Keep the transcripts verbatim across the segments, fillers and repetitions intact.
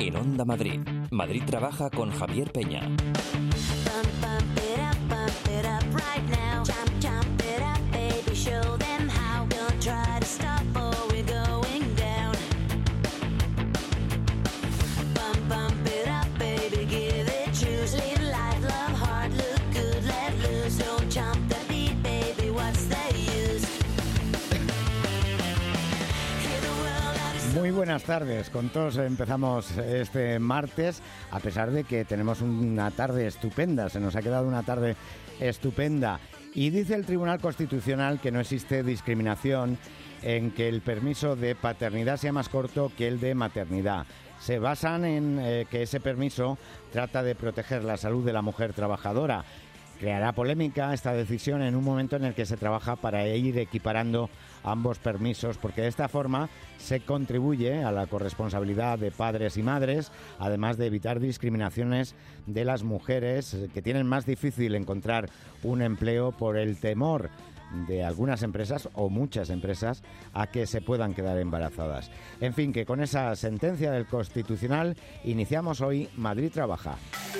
En Onda Madrid, Madrid trabaja con Javier Peña. Muy buenas tardes, con todos empezamos este martes, a pesar de que tenemos una tarde estupenda, se nos ha quedado una tarde estupenda. Y dice el Tribunal Constitucional que no existe discriminación en que el permiso de paternidad sea más corto que el de maternidad. Se basan en eh, que ese permiso trata de proteger la salud de la mujer trabajadora. Creará polémica esta decisión en un momento en el que se trabaja para ir equiparando ambos permisos, porque de esta forma se contribuye a la corresponsabilidad de padres y madres, además de evitar discriminaciones de las mujeres que tienen más difícil encontrar un empleo por el temor de algunas empresas o muchas empresas a que se puedan quedar embarazadas. En fin, que con esa sentencia del Constitucional iniciamos hoy Madrid Trabaja.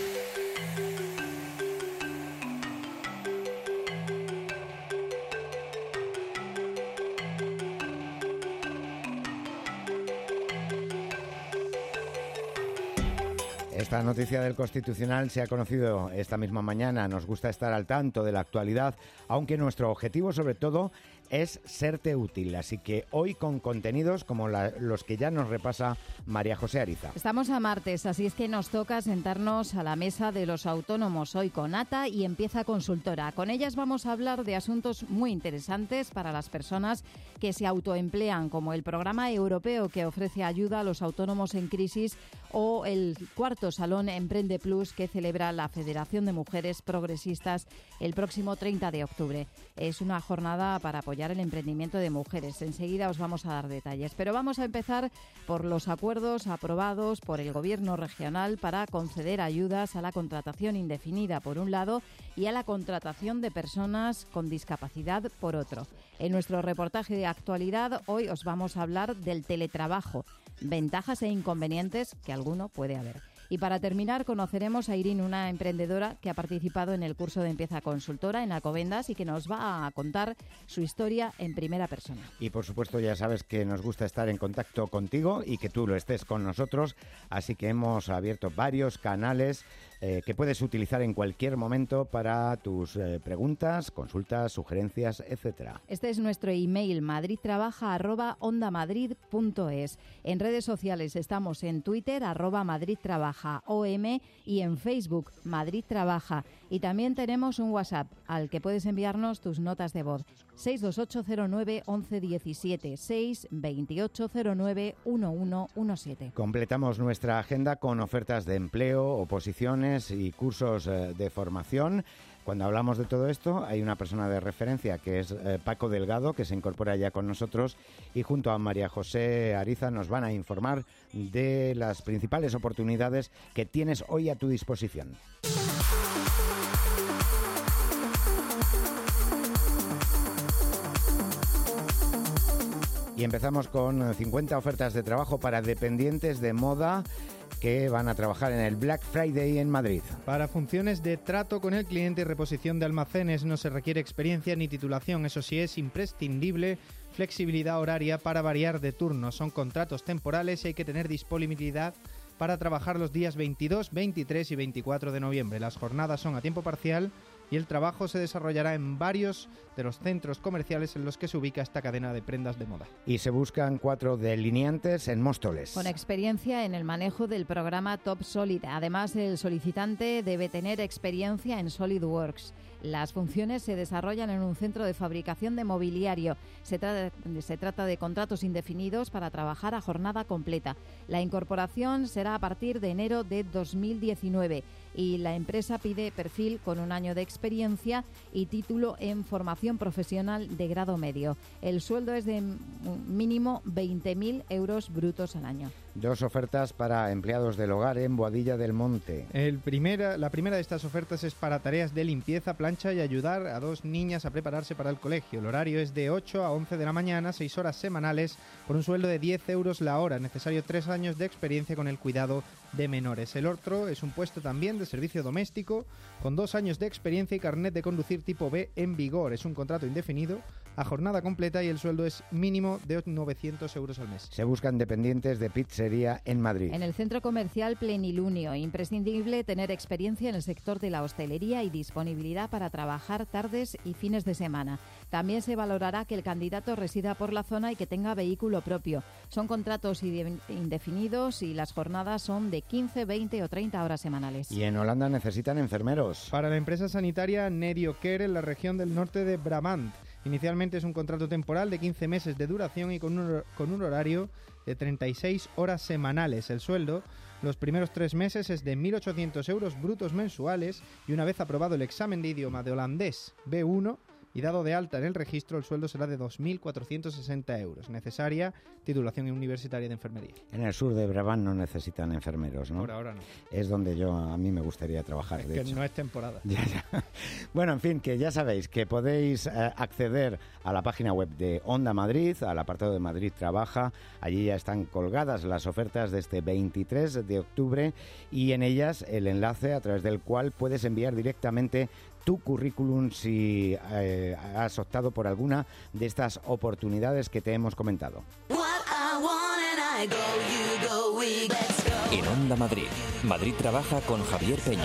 Esta noticia del Constitucional se ha conocido esta misma mañana. Nos gusta estar al tanto de la actualidad, aunque nuestro objetivo sobre todo es serte útil. Así que hoy con contenidos como la, los que ya nos repasa María José Ariza. Estamos a martes, así es que nos toca sentarnos a la mesa de los autónomos hoy con Ata y Empieza Consultora. Con ellas vamos a hablar de asuntos muy interesantes para las personas que se autoemplean, como el programa europeo que ofrece ayuda a los autónomos en crisis o el cuarto Salón Emprende Plus que celebra la Federación de Mujeres Progresistas el próximo treinta de octubre. Es una jornada para apoyar el emprendimiento de mujeres. Enseguida os vamos a dar detalles, pero vamos a empezar por los acuerdos aprobados por el Gobierno regional para conceder ayudas a la contratación indefinida por un lado y a la contratación de personas con discapacidad por otro. En nuestro reportaje de actualidad hoy os vamos a hablar del teletrabajo, ventajas e inconvenientes que alguno puede haber. Y para terminar, conoceremos a Irene, una emprendedora que ha participado en el curso de Empieza Consultora en Alcobendas y que nos va a contar su historia en primera persona. Y por supuesto ya sabes que nos gusta estar en contacto contigo y que tú lo estés con nosotros, así que hemos abierto varios canales eh, que puedes utilizar en cualquier momento para tus eh, preguntas, consultas, sugerencias, etcétera. Este es nuestro email, madridtrabaja arroba ondamadrid punto es. En redes sociales estamos en Twitter, arroba madridtrabaja O M y en Facebook Madrid Trabaja, y también tenemos un WhatsApp al que puedes enviarnos tus notas de voz seis dos ocho cero nueve once diecisiete, seis veintiocho cero nueve once diecisiete. Completamos nuestra agenda con ofertas de empleo, oposiciones y cursos eh, de formación. Cuando hablamos de todo esto, hay una persona de referencia que es eh, Paco Delgado, que se incorpora ya con nosotros, y junto a María José Ariza nos van a informar de las principales oportunidades que tienes hoy a tu disposición. Y empezamos con cincuenta ofertas de trabajo para dependientes de moda que van a trabajar en el Black Friday en Madrid. Para funciones de trato con el cliente y reposición de almacenes no se requiere experiencia ni titulación, eso sí es imprescindible flexibilidad horaria para variar de turno. Son contratos temporales y hay que tener disponibilidad para trabajar los días veintidós, veintitrés y veinticuatro de noviembre. Las jornadas son a tiempo parcial y el trabajo se desarrollará en varios de los centros comerciales en los que se ubica esta cadena de prendas de moda. Y se buscan cuatro delineantes en Móstoles. Con experiencia en el manejo del programa Top Solid. Además, el solicitante debe tener experiencia en SolidWorks. Las funciones se desarrollan en un centro de fabricación de mobiliario. Se trata, se trata de contratos indefinidos para trabajar a jornada completa. La incorporación será a partir de enero de dos mil diecinueve y la empresa pide perfil con un año de experiencia y título en formación profesional de grado medio. El sueldo es de mínimo veinte mil euros brutos al año. Dos ofertas para empleados del hogar en Boadilla del Monte. El primera, la primera de estas ofertas es para tareas de limpieza, plancha Mancha y ayudar a dos niñas a prepararse para el colegio. El horario es de ocho a once de la mañana, seis horas semanales, por un sueldo de diez euros la hora. Necesario tres años de experiencia con el cuidado de menores. El otro es un puesto también de servicio doméstico, con dos años de experiencia y carnet de conducir tipo B en vigor. Es un contrato indefinido, a jornada completa, y el sueldo es mínimo de novecientos euros al mes. Se buscan dependientes de pizzería en Madrid. En el centro comercial Plenilunio, imprescindible tener experiencia en el sector de la hostelería y disponibilidad para trabajar tardes y fines de semana. También se valorará que el candidato resida por la zona y que tenga vehículo propio. Son contratos indefinidos y las jornadas son de quince, veinte o treinta horas semanales. Y en Holanda necesitan enfermeros. Para la empresa sanitaria Nediocare en la región del norte de Brabant. Inicialmente es un contrato temporal de quince meses de duración y con un, con un horario de treinta y seis horas semanales. El sueldo, los primeros tres meses, es de mil ochocientos euros brutos mensuales, y una vez aprobado el examen de idioma de holandés B uno y dado de alta en el registro, el sueldo será de dos mil cuatrocientos sesenta euros. Necesaria titulación universitaria de enfermería. En el sur de Brabant no necesitan enfermeros, ¿no? Por ahora no. Es donde yo a mí me gustaría trabajar, es de que hecho. no es temporada. Ya, ya. Bueno, en fin, que ya sabéis que podéis eh, acceder a la página web de Onda Madrid, al apartado de Madrid Trabaja. Allí ya están colgadas las ofertas de este veintitrés de octubre y en ellas el enlace a través del cual puedes enviar directamente tu currículum si eh, has optado por alguna de estas oportunidades que te hemos comentado. En Onda Madrid, Madrid Trabaja con Javier Peña.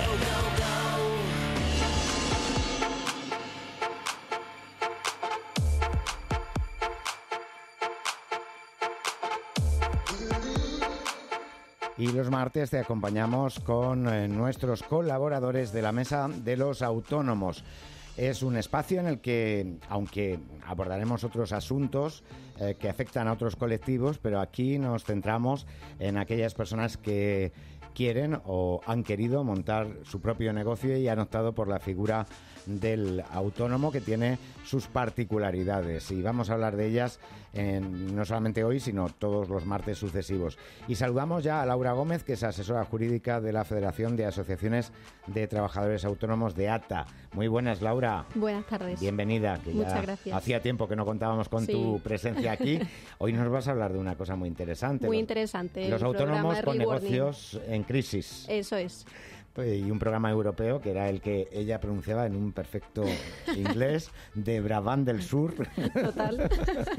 Y los martes te acompañamos con eh, nuestros colaboradores de la Mesa de los Autónomos. Es un espacio en el que, aunque abordaremos otros asuntos eh, que afectan a otros colectivos, pero aquí nos centramos en aquellas personas que quieren o han querido montar su propio negocio y han optado por la figura del autónomo, que tiene sus particularidades, y vamos a hablar de ellas en, no solamente hoy, sino todos los martes sucesivos. Y saludamos ya a Laura Gómez, que es asesora jurídica de la Federación de Asociaciones de Trabajadores Autónomos de A T A. Muy buenas, Laura. Buenas tardes. Bienvenida. Que Muchas ya gracias. Hacía tiempo que no contábamos con sí. tu presencia aquí. Hoy nos vas a hablar de una cosa muy interesante. Muy los, interesante. Los autónomos con negocios en crisis. Eso es. Y un programa europeo que era el que ella pronunciaba en un perfecto inglés de Brabant del Sur. Total.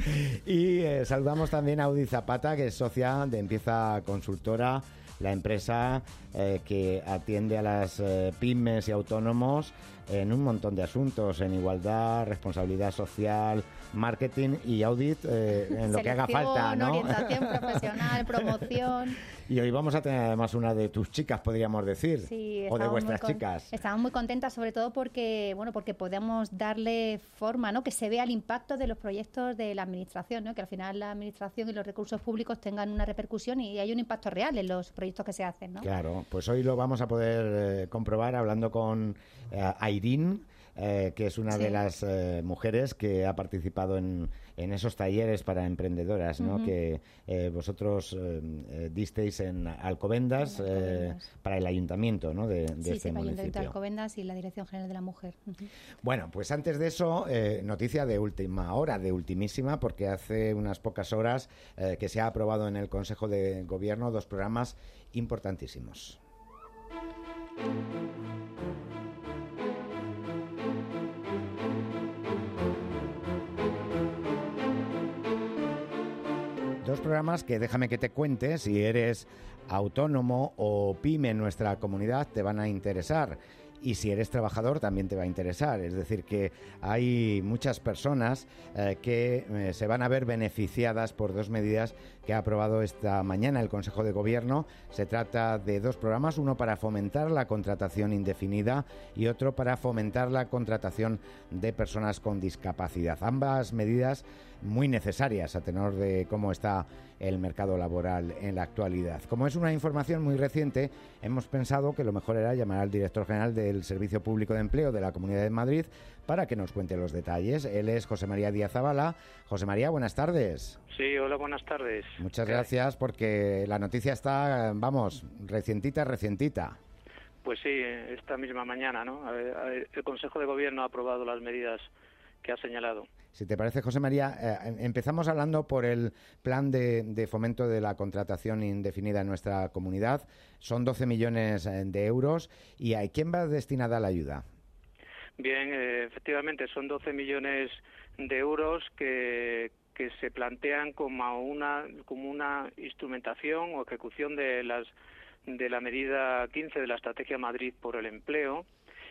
Y eh, saludamos también a Audi Zapata, que es socia de Empieza Consultora, la empresa eh, que atiende a las eh, pymes y autónomos en un montón de asuntos, en igualdad, responsabilidad social, marketing y audit, eh, en lo que haga falta, ¿no? Orientación profesional, promoción. Y hoy vamos a tener además una de tus chicas, podríamos decir, sí, o de vuestras con, chicas. Estamos muy contentas, sobre todo porque, bueno, porque podemos darle forma, ¿no? Que se vea el impacto de los proyectos de la administración, ¿no? Que al final la administración y los recursos públicos tengan una repercusión y hay un impacto real en los proyectos que se hacen, ¿no? Claro, pues hoy lo vamos a poder eh, comprobar hablando con eh, Airín, eh, que es una sí. de las eh, mujeres que ha participado en, en esos talleres para emprendedoras, ¿no? Uh-huh. Que eh, vosotros eh, disteis en Alcobendas, en Alcobendas. Eh, para el ayuntamiento, ¿no? de, de sí, este sí, municipio. Sí, Alcobendas y la Dirección General de la Mujer. Uh-huh. Bueno, pues antes de eso, eh, noticia de última hora, de ultimísima, porque hace unas pocas horas eh, que se ha aprobado en el Consejo de Gobierno dos programas importantísimos. Dos programas que, déjame que te cuente, si eres autónomo o pyme en nuestra comunidad, te van a interesar. Y si eres trabajador también te va a interesar. Es decir, que hay muchas personas eh, que eh, se van a ver beneficiadas por dos medidas que ha aprobado esta mañana el Consejo de Gobierno. Se trata de dos programas, uno para fomentar la contratación indefinida y otro para fomentar la contratación de personas con discapacidad. Ambas medidas muy necesarias a tenor de cómo está el mercado laboral en la actualidad. Como es una información muy reciente, hemos pensado que lo mejor era llamar al director general del Servicio Público de Empleo de la Comunidad de Madrid para que nos cuente los detalles. Él es José María Díaz Zavala. José María, buenas tardes. Sí, hola, buenas tardes. Muchas gracias, porque la noticia está, vamos, recientita, recientita. Pues sí, esta misma mañana, ¿no? El Consejo de Gobierno ha aprobado las medidas que ha señalado. Si te parece, José María, eh, empezamos hablando por el plan de, de fomento de la contratación indefinida en nuestra comunidad. Son doce millones de euros. ¿Y a quién va destinada la ayuda? Bien, eh, efectivamente, son doce millones de euros que, que se plantean como una, como una instrumentación o ejecución de las de la medida quince de la Estrategia Madrid por el Empleo,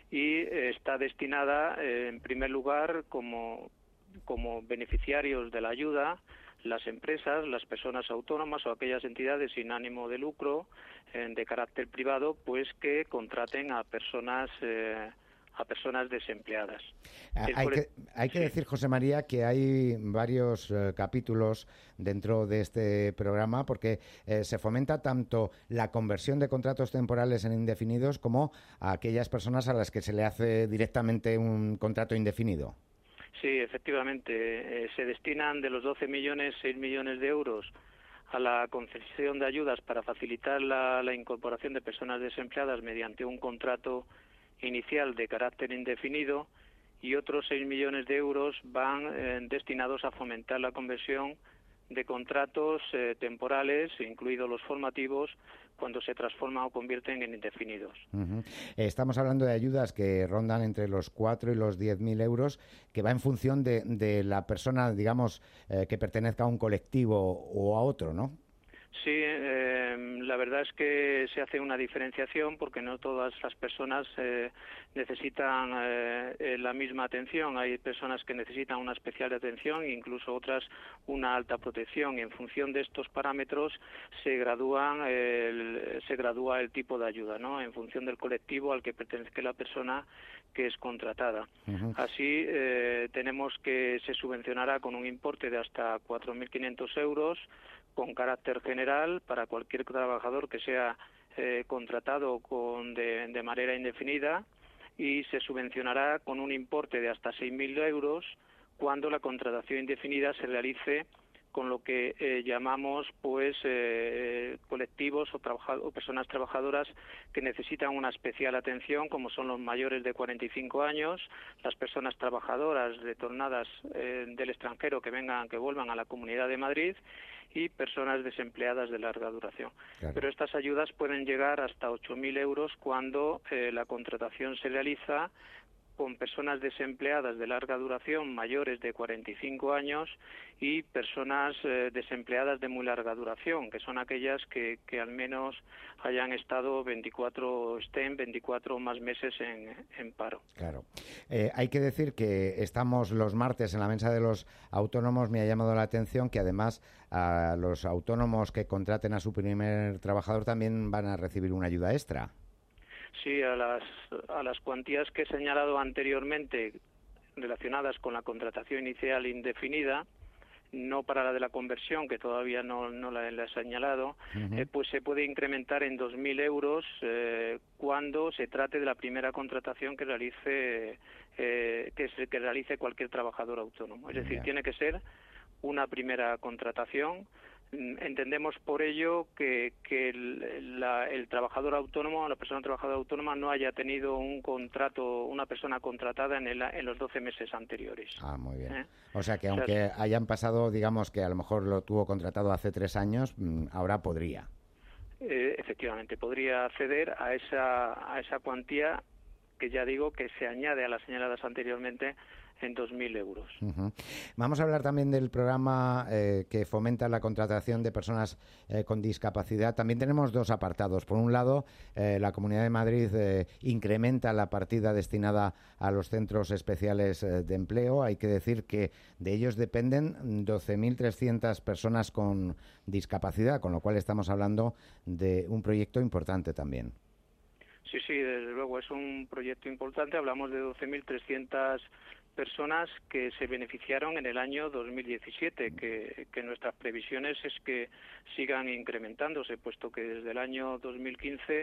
y eh, está destinada, eh, en primer lugar, como, como beneficiarios de la ayuda, las empresas, las personas autónomas o aquellas entidades sin ánimo de lucro, eh, de carácter privado, pues que contraten a personas eh, a personas desempleadas. Hay que, hay que sí. decir, José María, que hay varios eh, capítulos dentro de este programa porque eh, se fomenta tanto la conversión de contratos temporales en indefinidos como a aquellas personas a las que se le hace directamente un contrato indefinido. Sí, efectivamente. Eh, se destinan de los doce millones, seis millones de euros a la concesión de ayudas para facilitar la, la incorporación de personas desempleadas mediante un contrato inicial de carácter indefinido, y otros seis millones de euros van eh, destinados a fomentar la conversión de contratos eh, temporales, incluidos los formativos, cuando se transforman o convierten en indefinidos. Uh-huh. Estamos hablando de ayudas que rondan entre los cuatro y los diez mil euros, que va en función de, de la persona, digamos, eh, que pertenezca a un colectivo o a otro, ¿no? Sí, eh, la verdad es que se hace una diferenciación porque no todas las personas eh, necesitan eh, la misma atención. Hay personas que necesitan una especial atención e incluso otras una alta protección. Y en función de estos parámetros se gradúan el, se gradúa el tipo de ayuda, ¿no? En función del colectivo al que pertenece la persona que es contratada. Uh-huh. Así eh, tenemos que se subvencionará con un importe de hasta cuatro mil quinientos euros con carácter general para cualquier trabajador que sea eh, contratado con de, de manera indefinida, y se subvencionará con un importe de hasta seis mil euros cuando la contratación indefinida se realice con lo que eh, llamamos pues eh, colectivos o, trabaja- o personas trabajadoras que necesitan una especial atención, como son los mayores de cuarenta y cinco años, las personas trabajadoras retornadas eh, del extranjero que vengan, que vuelvan a la Comunidad de Madrid, y personas desempleadas de larga duración. Claro. Pero estas ayudas pueden llegar hasta ocho mil euros cuando eh, la contratación se realiza con personas desempleadas de larga duración mayores de cuarenta y cinco años y personas eh, desempleadas de muy larga duración, que son aquellas que, que al menos hayan estado veinticuatro, estén veinticuatro o más meses en, en paro. Claro. Eh, hay que decir que estamos los martes en la mesa de los autónomos. Me ha llamado la atención que además a los autónomos que contraten a su primer trabajador también van a recibir una ayuda extra. Sí, a las, a las cuantías que he señalado anteriormente relacionadas con la contratación inicial indefinida, no para la de la conversión, que todavía no, no la, la he señalado, uh-huh. eh, pues se puede incrementar en dos mil euros eh, cuando se trate de la primera contratación que realice, eh, que, se, que realice cualquier trabajador autónomo. Es decir, yeah. tiene que ser una primera contratación. Entendemos por ello que, que el, la, el trabajador autónomo, la persona trabajadora autónoma no haya tenido un contrato, una persona contratada en, el, en los doce meses anteriores. Ah, muy bien. ¿Eh? O sea que aunque o sea, hayan pasado, digamos que a lo mejor lo tuvo contratado hace tres años, ahora podría. Eh, efectivamente, podría acceder a esa, a esa cuantía que ya digo que se añade a las señaladas anteriormente en dos mil euros. Uh-huh. Vamos a hablar también del programa eh, que fomenta la contratación de personas eh, con discapacidad. También tenemos dos apartados. Por un lado, eh, la Comunidad de Madrid eh, incrementa la partida destinada a los centros especiales eh, de empleo. Hay que decir que de ellos dependen doce mil trescientas personas con discapacidad, con lo cual estamos hablando de un proyecto importante también. Sí, sí, desde luego es un proyecto importante. Hablamos de doce mil trescientas personas que se beneficiaron en el año dos mil diecisiete, que, que nuestras previsiones es que sigan incrementándose, puesto que desde el año dos mil quince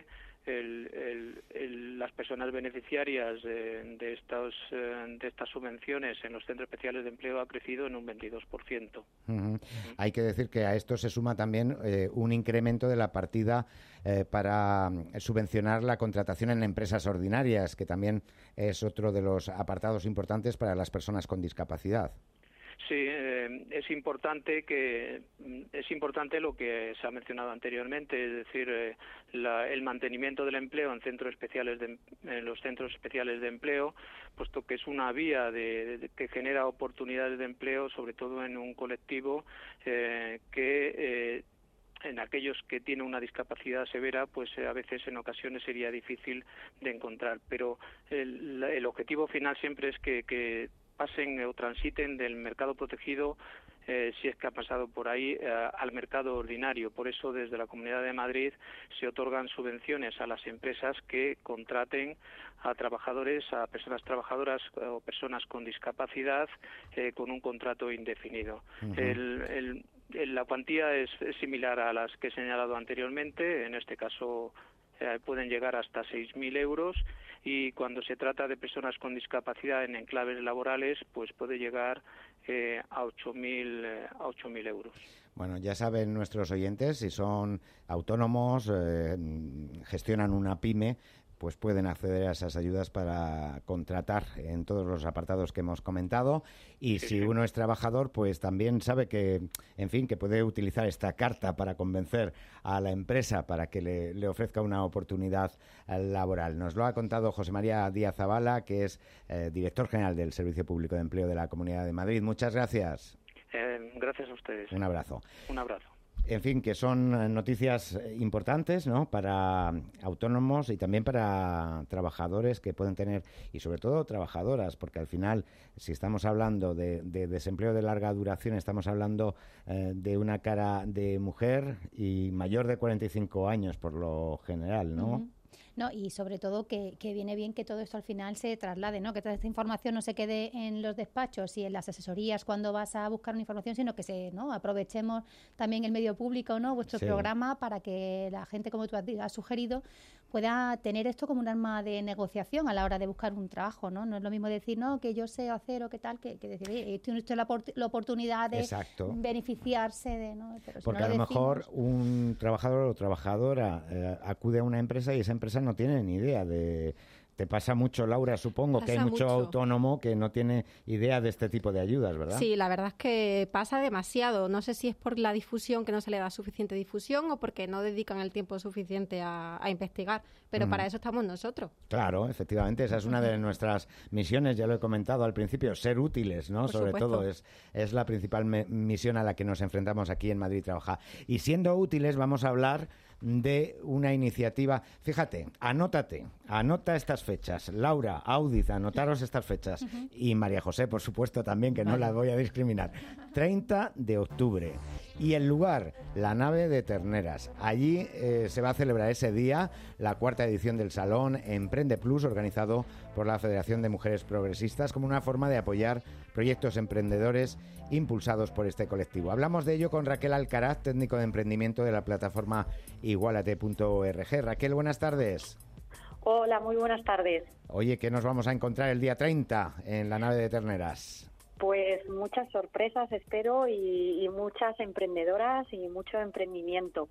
el, el, el, las personas beneficiarias de, de, estos, eh, de estas subvenciones en los centros especiales de empleo ha crecido en un veintidós por ciento. Uh-huh. Hay que decir que a esto se suma también eh, un incremento de la partida eh, para subvencionar la contratación en empresas ordinarias, que también es otro de los apartados importantes para las personas con discapacidad. Sí, eh, es importante que es importante lo que se ha mencionado anteriormente, es decir, eh, la, el mantenimiento del empleo en centros especiales de, en los centros especiales de empleo, puesto que es una vía de, de, que genera oportunidades de empleo, sobre todo en un colectivo eh, que eh, en aquellos que tienen una discapacidad severa, pues eh, a veces en ocasiones sería difícil de encontrar. Pero el, el objetivo final siempre es que, que pasen o transiten del mercado protegido, eh, si es que ha pasado por ahí, eh, al mercado ordinario. Por eso, desde la Comunidad de Madrid se otorgan subvenciones a las empresas que contraten a trabajadores, a personas trabajadoras o personas con discapacidad eh, con un contrato indefinido. Uh-huh. el, el, la cuantía es, es similar a las que he señalado anteriormente. En este caso eh, pueden llegar hasta seis mil euros, y cuando se trata de personas con discapacidad en enclaves laborales, pues puede llegar eh, a ocho mil eh, a ocho mil euros. Bueno, ya saben nuestros oyentes, si son autónomos, eh, gestionan una pyme, pues pueden acceder a esas ayudas para contratar en todos los apartados que hemos comentado. Y sí, si sí. uno es trabajador, pues también sabe que, en fin, que puede utilizar esta carta para convencer a la empresa para que le, le ofrezca una oportunidad laboral. Nos lo ha contado José María Díaz Zabala, que es eh, director general del Servicio Público de Empleo de la Comunidad de Madrid. Muchas gracias. Eh, gracias a ustedes. Un abrazo. Un abrazo. En fin, que son noticias importantes, ¿no?, para autónomos y también para trabajadores que pueden tener, y sobre todo trabajadoras, porque al final, si estamos hablando de, de desempleo de larga duración, estamos hablando eh, de una cara de mujer y mayor de cuarenta y cinco años por lo general, ¿no? Uh-huh. No, y sobre todo que, que viene bien que todo esto al final se traslade, ¿no? Que toda esta información no se quede en los despachos y en las asesorías cuando vas a buscar una información, sino que se, ¿no?, aprovechemos también el medio público, ¿no?, vuestro sí. programa, para que la gente, como tú has sugerido, pueda tener esto como un arma de negociación a la hora de buscar un trabajo, ¿no? No es lo mismo decir, no, que yo sé hacer o qué tal, que, que decir, oye, tiene usted la, la oportunidad de Exacto. beneficiarse de, ¿no? Pero si Porque no a lo decimos... mejor un trabajador o trabajadora eh, acude a una empresa y esa empresa no tiene ni idea de... Te pasa mucho, Laura, supongo pasa que hay mucho, mucho autónomo que no tiene idea de este tipo de ayudas, ¿verdad? Sí, la verdad es que pasa demasiado. No sé si es por la difusión, que no se le da suficiente difusión, o porque no dedican el tiempo suficiente a, a investigar. Pero mm. para eso estamos nosotros. Claro, efectivamente, esa es una de nuestras misiones, ya lo he comentado al principio, ser útiles, ¿no? Por Sobre supuesto. todo es, es la principal me- misión a la que nos enfrentamos aquí en Madrid Trabaja. Y siendo útiles vamos a hablar de una iniciativa. Fíjate, anótate, anota estas fechas. Laura, Audiz, anotaros estas fechas. Uh-huh. Y María José, por supuesto, también, que vale. no la voy a discriminar. treinta de octubre. Y el lugar, la nave de Terneras. Allí eh, se va a celebrar ese día la cuarta edición del Salón Emprende Plus, organizado por la Federación de Mujeres Progresistas, como una forma de apoyar proyectos emprendedores impulsados por este colectivo. Hablamos de ello con Raquel Alcaraz, técnico de emprendimiento de la plataforma igualate punto org. Raquel, buenas tardes. Hola, muy buenas tardes. Oye, ¿qué nos vamos a encontrar el día treinta en la nave de Terneras? Pues muchas sorpresas, espero, y, y muchas emprendedoras y mucho emprendimiento.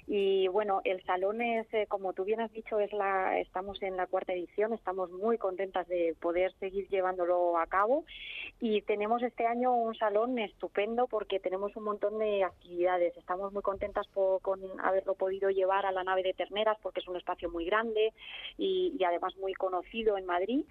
Y bueno, el salón es, eh, como tú bien has dicho, es la, estamos en la cuarta edición, estamos muy contentas de poder seguir llevándolo a cabo, y tenemos este año un salón estupendo porque tenemos un montón de actividades. Estamos muy contentas por, con haberlo podido llevar a la nave de Terneras porque es un espacio muy grande y, y además muy conocido en Madrid,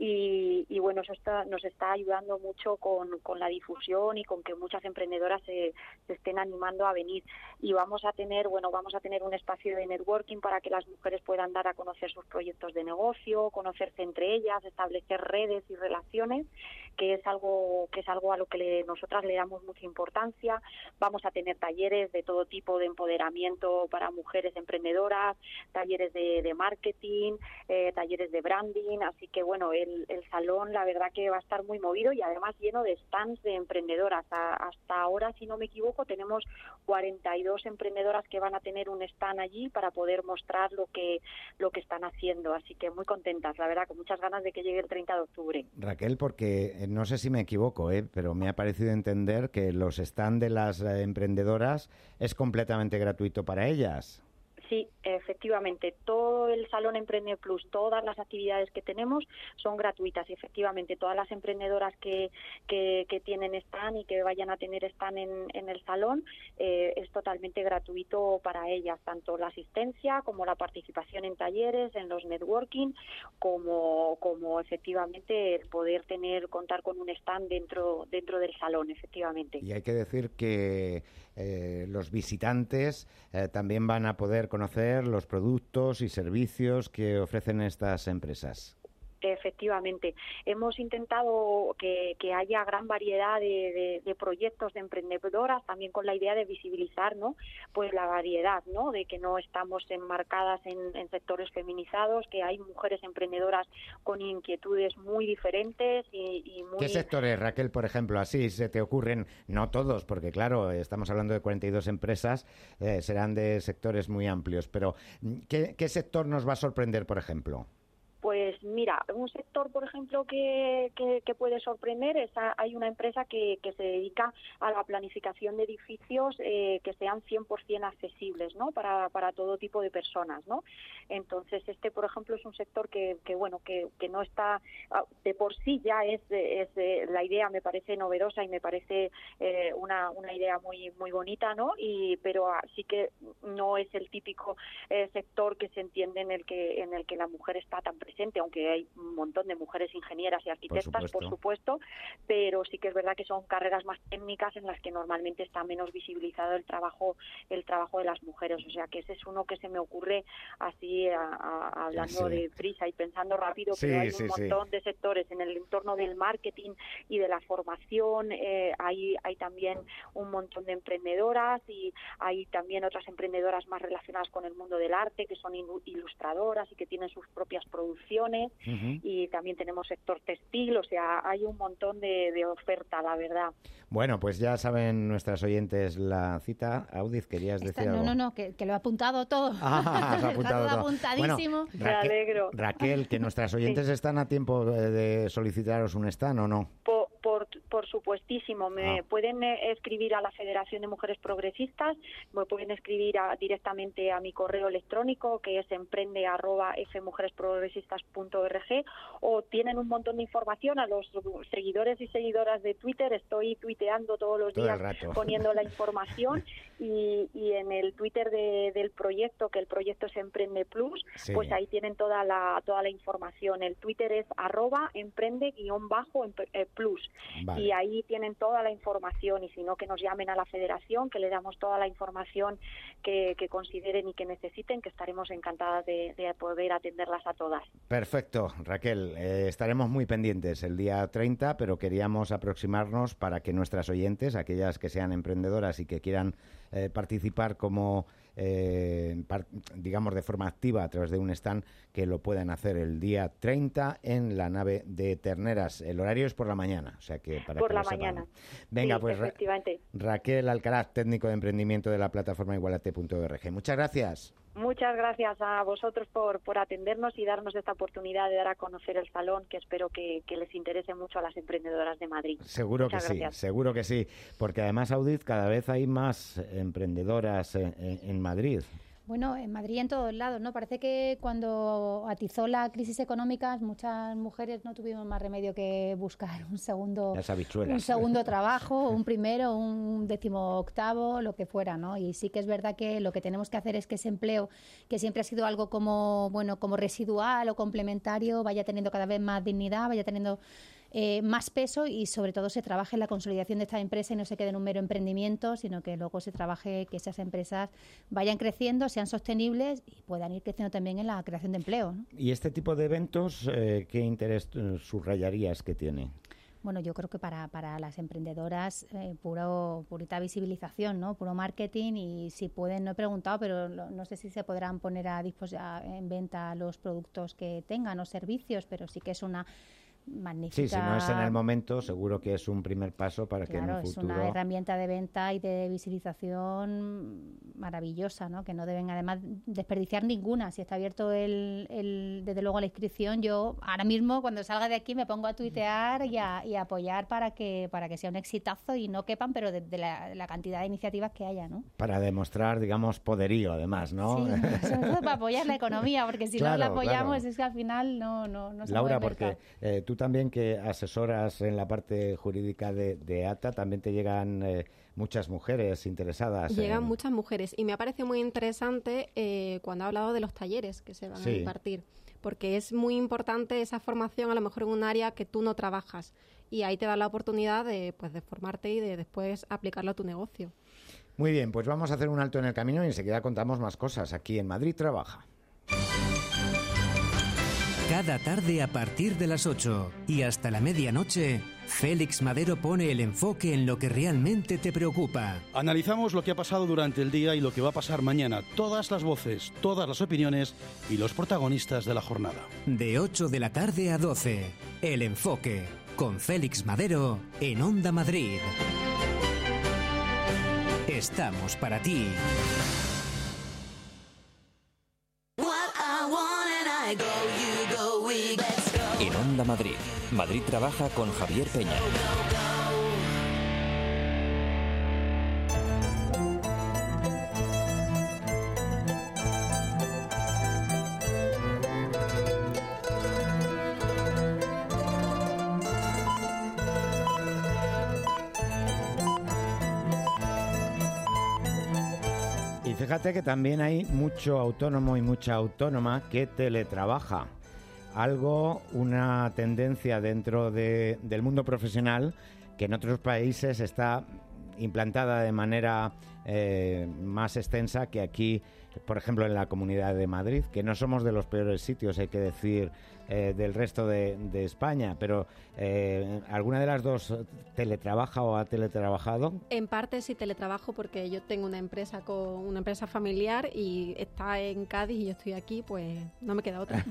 y, y bueno, eso está, nos está ayudando mucho Con, con la difusión y con que muchas emprendedoras se, se estén animando a venir. Y vamos a tener, bueno, vamos a tener un espacio de networking para que las mujeres puedan dar a conocer sus proyectos de negocio, conocerse entre ellas, establecer redes y relaciones, que es algo que es algo a lo que le, nosotras le damos mucha importancia. Vamos a tener talleres de todo tipo de empoderamiento para mujeres emprendedoras, talleres de, de marketing, eh, talleres de branding, así que bueno, el, el salón la verdad que va a estar muy movido y además lleno lleno de stands de emprendedoras. A, hasta ahora, si no me equivoco, tenemos cuarenta y dos emprendedoras que van a tener un stand allí para poder mostrar lo que lo que están haciendo. Así que muy contentas, la verdad, con muchas ganas de que llegue el treinta de octubre. Raquel, porque no sé si me equivoco, ¿eh? pero me ha parecido entender que los stands de las eh, emprendedoras es completamente gratuito para ellas. Sí, efectivamente, todo el Salón Emprende Plus, todas las actividades que tenemos son gratuitas y efectivamente todas las emprendedoras que, que, que tienen stand y que vayan a tener stand en, en el salón eh, es totalmente gratuito para ellas, tanto la asistencia como la participación en talleres, en los networking, como, como efectivamente el poder tener, contar con un stand dentro, dentro del salón, efectivamente. Y hay que decir que eh, los visitantes eh, también van a poder conocer los productos y servicios que ofrecen estas empresas. Efectivamente, hemos intentado que, que haya gran variedad de, de, de proyectos de emprendedoras, también con la idea de visibilizar, ¿no?, pues la variedad, ¿no?, de que no estamos enmarcadas en, en sectores feminizados, que hay mujeres emprendedoras con inquietudes muy diferentes y, y muy... ¿Qué sectores, Raquel, por ejemplo, así se te ocurren? No todos, porque claro, estamos hablando de cuarenta y dos empresas, eh, serán de sectores muy amplios, pero ¿qué, qué sector nos va a sorprender, por ejemplo? Pues mira, un sector, por ejemplo, que, que, que puede sorprender es a, hay una empresa que, que se dedica a la planificación de edificios eh, que sean cien por ciento accesibles, ¿no?, para, para todo tipo de personas, ¿no? Entonces, este, por ejemplo, es un sector que, que bueno, que, que no está, de por sí ya es, es la idea me parece novedosa y me parece eh, una, una idea muy muy bonita, ¿no? Y pero sí que no es el típico eh, sector que se entiende en el que en el que la mujer está tan presente, aunque hay un montón de mujeres ingenieras y arquitectas, por supuesto. por supuesto, pero sí que es verdad que son carreras más técnicas en las que normalmente está menos visibilizado el trabajo el trabajo de las mujeres. O sea que ese es uno que se me ocurre así a, a, hablando sí. de prisa y pensando rápido, sí, pero hay sí, un montón sí. de sectores en el entorno del marketing y de la formación. Eh, hay, hay también un montón de emprendedoras y hay también otras emprendedoras más relacionadas con el mundo del arte, que son ilustradoras y que tienen sus propias producciones. Uh-huh. Y también tenemos sector textil, o sea, hay un montón de, de oferta, la verdad. Bueno, pues ya saben nuestras oyentes la cita. Audiz, ¿querías Esta, decir no, algo? No, no, que, que lo he apuntado todo. Ah, has apuntado todo. apuntadísimo. Bueno, Raquel, Me alegro. Raquel, que nuestras oyentes sí. están a tiempo de, de solicitaros un stand, ¿o no? Por, por, por supuestísimo. Me ah. pueden eh, escribir a la Federación de Mujeres Progresistas, me pueden escribir a, directamente a mi correo electrónico, que es emprende arroba f mujeres progresistas punto org, o tienen un montón de información a los seguidores y seguidoras de Twitter. Estoy tuiteando todos los Todo días poniendo la información y, y en el Twitter de, del proyecto, que el proyecto es Emprende Plus, sí. pues ahí tienen toda la toda la información. El Twitter es arroba emprende guión bajo plus. Vale. Y ahí tienen toda la información, y si no, que nos llamen a la Federación, que le damos toda la información que, que consideren y que necesiten, que estaremos encantadas de, de poder atenderlas a todas. Perfecto, Raquel. Eh, estaremos muy pendientes el día treinta, pero queríamos aproximarnos para que nuestras oyentes, aquellas que sean emprendedoras y que quieran eh, participar como, eh, par, digamos, de forma activa a través de un stand, que lo puedan hacer el día treinta en la nave de Terneras. El horario es por la mañana, o sea que para por que la lo mañana. Sepan. Venga, sí, pues Ra- Raquel Alcaraz, técnico de emprendimiento de la plataforma igualate punto org. Muchas gracias. Muchas gracias a vosotros por, por atendernos y darnos esta oportunidad de dar a conocer el salón, que espero que, que les interese mucho a las emprendedoras de Madrid. Seguro Muchas que gracias. sí, seguro que sí, porque además, Audiz, cada vez hay más emprendedoras en, en Madrid. Bueno, en Madrid y en todos lados, ¿no? Parece que cuando atizó la crisis económica, muchas mujeres no tuvimos más remedio que buscar un segundo, un segundo trabajo, un primero, un décimo octavo, lo que fuera, ¿no? Y sí que es verdad que lo que tenemos que hacer es que ese empleo, que siempre ha sido algo como, bueno, como residual o complementario, vaya teniendo cada vez más dignidad, vaya teniendo Eh, más peso, y sobre todo se trabaje en la consolidación de esta empresa y no se quede en un mero emprendimiento, sino que luego se trabaje que esas empresas vayan creciendo, sean sostenibles y puedan ir creciendo también en la creación de empleo, ¿no? ¿Y este tipo de eventos eh, qué interés eh, subrayarías que tiene? Bueno, yo creo que para, para las emprendedoras, eh, puro purita visibilización, ¿no? Puro marketing, y si pueden, no he preguntado, pero lo, no sé si se podrán poner a disposición en venta los productos que tengan o servicios, pero sí que es una magnífica. Sí, si no es en el momento, seguro que es un primer paso para claro, que en un futuro... es una herramienta de venta y de visibilización maravillosa, ¿no? Que no deben además desperdiciar ninguna. Si está abierto el, el desde luego la inscripción, yo ahora mismo cuando salga de aquí me pongo a tuitear y a, y a apoyar para que para que sea un exitazo y no quepan, pero de, de, la, de la cantidad de iniciativas que haya, ¿no? Para demostrar, digamos, poderío además, ¿no? Sí, sobre todo para apoyar la economía, porque si claro, no la apoyamos claro. es que al final no, no, no se Laura, mueve el porque eh, tú también que asesoras en la parte jurídica de, de A T A, también te llegan eh, muchas mujeres interesadas. Llegan en... muchas mujeres y me ha parecido muy interesante eh, cuando ha hablado de los talleres que se van sí. a impartir, porque es muy importante esa formación a lo mejor en un área que tú no trabajas y ahí te da la oportunidad de, pues, de formarte y de después aplicarlo a tu negocio. Muy bien, pues vamos a hacer un alto en el camino y enseguida contamos más cosas aquí en Madrid Trabaja. Cada tarde a partir de las ocho y hasta la medianoche, Félix Madero pone el enfoque en lo que realmente te preocupa. Analizamos lo que ha pasado durante el día y lo que va a pasar mañana. Todas las voces, todas las opiniones y los protagonistas de la jornada. De ocho de la tarde a doce, El Enfoque, con Félix Madero en Onda Madrid. Estamos para ti. En Onda Madrid, Madrid Trabaja con Javier Peña. Y fíjate que también hay mucho autónomo y mucha autónoma que teletrabaja. Algo, una tendencia dentro de, del mundo profesional que en otros países está implantada de manera eh, más extensa que aquí, por ejemplo, en la Comunidad de Madrid, que no somos de los peores sitios, hay que decir, eh, del resto de, de España, pero eh, ¿alguna de las dos teletrabaja o ha teletrabajado? En parte sí teletrabajo porque yo tengo una empresa con una empresa familiar y está en Cádiz y yo estoy aquí, pues no me queda otra.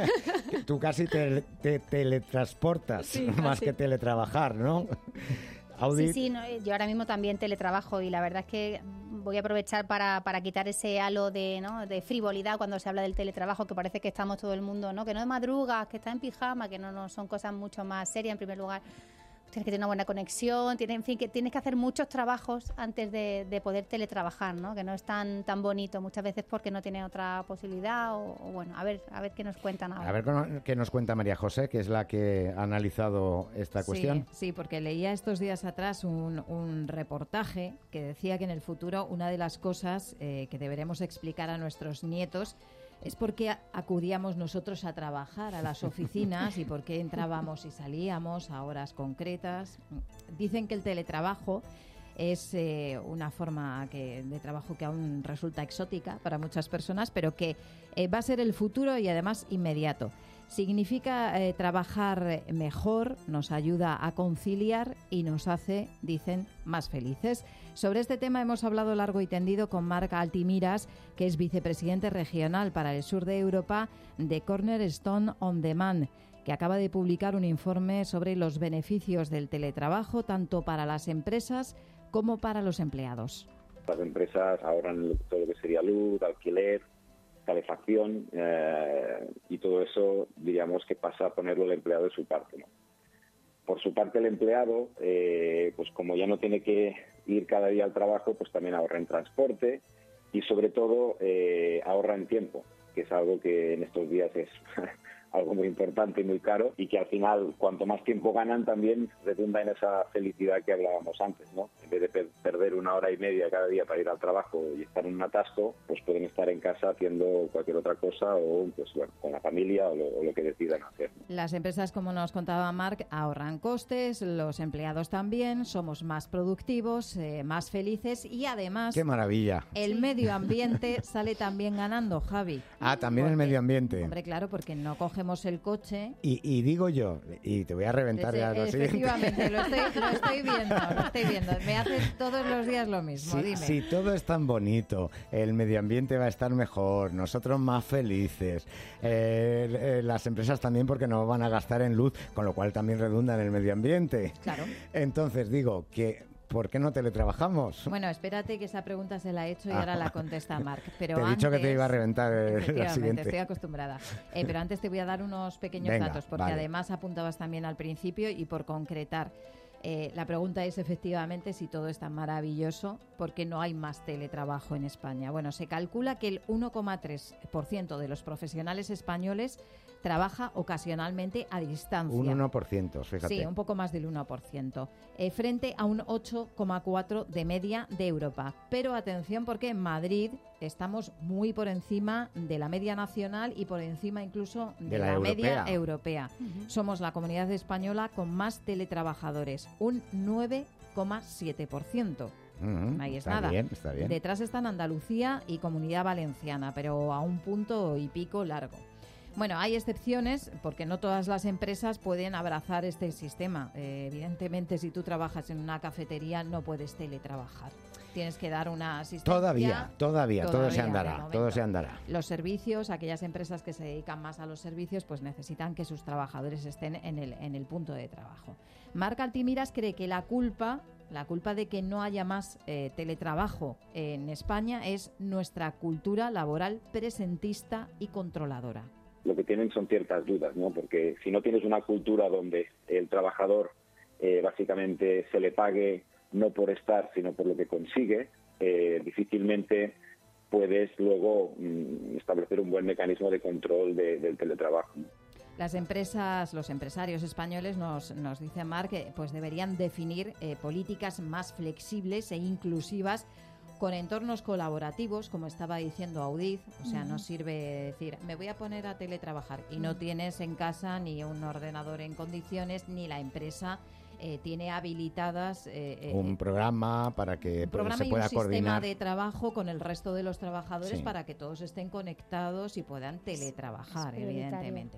Tú casi te, te teletransportas Sí, más casi. que teletrabajar, ¿no? Audit. Sí, sí, no, yo ahora mismo también teletrabajo y la verdad es que voy a aprovechar para, para quitar ese halo de, ¿no? de frivolidad cuando se habla del teletrabajo, que parece que estamos todo el mundo, ¿no? Que no madrugas, que está en pijama, que no, no son cosas mucho más serias. En primer lugar, tienes que tener una buena conexión, tienes, en fin, que tienes que hacer muchos trabajos antes de, de poder teletrabajar, ¿no? Que no es tan tan bonito muchas veces porque no tiene otra posibilidad o, o bueno, a ver a ver qué nos cuentan ahora. A ver qué nos cuenta María José, que es la que ha analizado esta cuestión. Sí, sí, porque leía estos días atrás un, un reportaje que decía que en el futuro una de las cosas eh, que deberemos explicar a nuestros nietos es por qué acudíamos nosotros a trabajar a las oficinas y por qué entrábamos y salíamos a horas concretas. Dicen que el teletrabajo es eh, una forma que, de trabajo que aún resulta exótica para muchas personas, pero que eh, va a ser el futuro y además inmediato. Significa eh, trabajar mejor, nos ayuda a conciliar y nos hace, dicen, más felices. Sobre este tema hemos hablado largo y tendido con Marc Altimiras, que es vicepresidente regional para el sur de Europa de Cornerstone On Demand, que acaba de publicar un informe sobre los beneficios del teletrabajo tanto para las empresas como para los empleados. Las empresas ahorran todo lo que sería luz, alquiler, calefacción eh, y todo eso, diríamos que pasa a ponerlo el empleado de su parte, ¿no? Por su parte el empleado, eh, pues como ya no tiene que ir cada día al trabajo, pues también ahorra en transporte y sobre todo eh, ahorra en tiempo, que es algo que en estos días es algo muy importante y muy caro y que al final cuanto más tiempo ganan también redunda en esa felicidad que hablábamos antes, ¿no? En vez de per- perder una hora y media cada día para ir al trabajo y estar en un atasco, pues pueden estar en casa haciendo cualquier otra cosa o pues bueno, con la familia o lo, o lo que decidan hacer. Las empresas, como nos contaba Marc, ahorran costes, los empleados también, somos más productivos, eh, más felices y además... ¡Qué maravilla! El medio ambiente sale también ganando, Javi. Ah, también porque, el medio ambiente. Hombre, claro, porque no cogemos cogemos el coche. Y, y digo yo, y te voy a reventar ya lo siguiente. Efectivamente, lo estoy, lo estoy viendo, lo estoy viendo. Me haces todos los días lo mismo, Sí, dime. si todo es tan bonito, el medio ambiente va a estar mejor, nosotros más felices, eh, eh, las empresas también porque no van a gastar en luz, con lo cual también redunda en el medio ambiente. Claro. Entonces digo que... ¿Por qué no teletrabajamos? Bueno, espérate que esa pregunta se la he hecho y ahora la contesta Marc. Pero te he antes, dicho que te iba a reventar eh, la siguiente. Estoy acostumbrada. Eh, pero antes te voy a dar unos pequeños Venga, datos, porque vale. además apuntabas también al principio y por concretar. Eh, la pregunta es efectivamente si todo es tan maravilloso, ¿por qué no hay más teletrabajo en España? Bueno, se calcula que el uno coma tres por ciento de los profesionales españoles trabaja ocasionalmente a distancia. Un uno por ciento, fíjate. Sí, un poco más del uno por ciento, eh, frente a un ocho coma cuatro por ciento de media de Europa. Pero atención, porque en Madrid estamos muy por encima de la media nacional y por encima incluso de, De la la, europea. media europea. Ujú. Somos la comunidad española con más teletrabajadores, un nueve coma siete por ciento. Uh-huh. Ahí es está nada. bien, está bien. Detrás están Andalucía y Comunidad Valenciana, pero a un punto y pico largo. Bueno, hay excepciones porque no todas las empresas pueden abrazar este sistema. Eh, evidentemente, si tú trabajas en una cafetería, no puedes teletrabajar. Tienes que dar una asistencia. Todavía, todavía, todo se Todavía, de andará, momento. todo se andará. Los servicios, aquellas empresas que se dedican más a los servicios, pues necesitan que sus trabajadores estén en el, en el punto de trabajo. Marc Altimiras cree que la culpa, la culpa de que no haya más eh, teletrabajo en España es nuestra cultura laboral presentista y controladora. Lo que tienen son ciertas dudas, ¿no? Porque si no tienes una cultura donde el trabajador eh, básicamente se le pague no por estar, sino por lo que consigue, eh, difícilmente puedes luego mm, establecer un buen mecanismo de control de, del teletrabajo. Las empresas, los empresarios españoles, nos, nos dice Marc, que pues deberían definir eh, políticas más flexibles e inclusivas con entornos colaborativos, como estaba diciendo Audiz. O sea, no sirve decir, me voy a poner a teletrabajar y no tienes en casa ni un ordenador en condiciones, ni la empresa eh, tiene habilitadas eh, un eh, programa para que un pues, programa se y pueda un sistema coordinar. de trabajo con el resto de los trabajadores Sí. para que todos estén conectados y puedan teletrabajar, Es prioritario. evidentemente.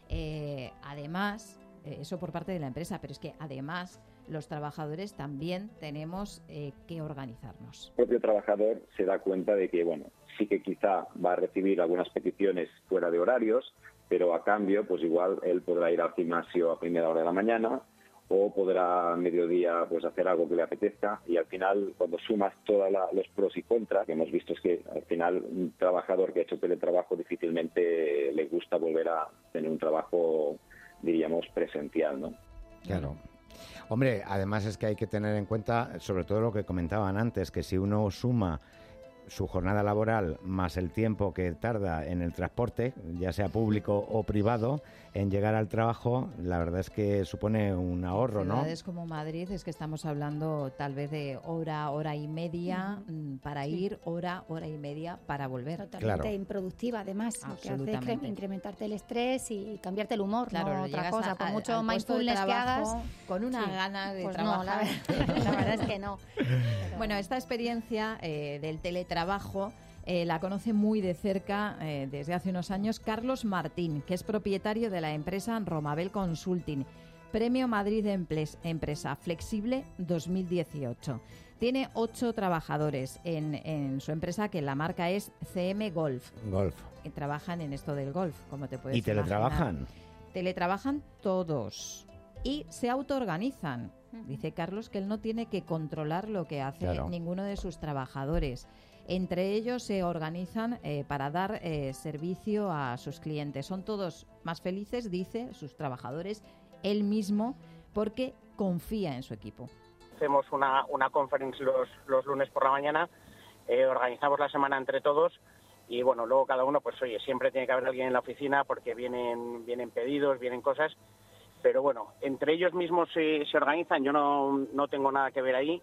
Eh, además, eh, eso por parte de la empresa, pero es que además los trabajadores también tenemos eh, que organizarnos. El propio trabajador se da cuenta de que, bueno, sí que quizá va a recibir algunas peticiones fuera de horarios, pero a cambio, pues igual él podrá ir al gimnasio a primera hora de la mañana o podrá a mediodía pues hacer algo que le apetezca, y al final cuando sumas todos los pros y contras que hemos visto es que al final un trabajador que ha hecho teletrabajo difícilmente le gusta volver a tener un trabajo, diríamos, presencial, ¿no? Claro. Hombre, además es que hay que tener en cuenta, sobre todo lo que comentaban antes, que si uno suma su jornada laboral más el tiempo que tarda en el transporte, ya sea público o privado, en llegar al trabajo, la verdad es que supone un ahorro, ¿no? Ciudades como Madrid es que estamos hablando tal vez de hora, hora y media uh-huh. para sí. ir, hora, hora y media para volver. Totalmente claro. improductiva, además. Lo que hace es incrementarte el estrés y cambiarte el humor, claro, no otra cosa. A, por mucho al mindfulness que hagas, con una sí. gana de pues trabajar. No, la, verdad, la verdad es que no. Pero... Bueno, esta experiencia eh, del teletrabajo Eh, la conoce muy de cerca eh, desde hace unos años Carlos Martín, que es propietario de la empresa Romabel Consulting, Premio Madrid de Emples, Empresa Flexible dos mil dieciocho. Tiene ocho trabajadores en, en su empresa, que la marca es C M Golf. Golf. Y trabajan en esto del golf, como te puedes ¿Y teletrabajan? imaginar. Teletrabajan todos y se autoorganizan. Dice Carlos que él no tiene que controlar lo que hace claro. ninguno de sus trabajadores. Entre ellos se organizan eh, para dar eh, servicio a sus clientes. Son todos más felices, dice, sus trabajadores, él mismo, porque confía en su equipo. Hacemos una, una conferencia los, los lunes por la mañana, eh, organizamos la semana entre todos y, bueno, luego cada uno, pues oye, siempre tiene que haber alguien en la oficina porque vienen, vienen pedidos, vienen cosas, pero bueno, entre ellos mismos se, se organizan, yo no, no tengo nada que ver ahí.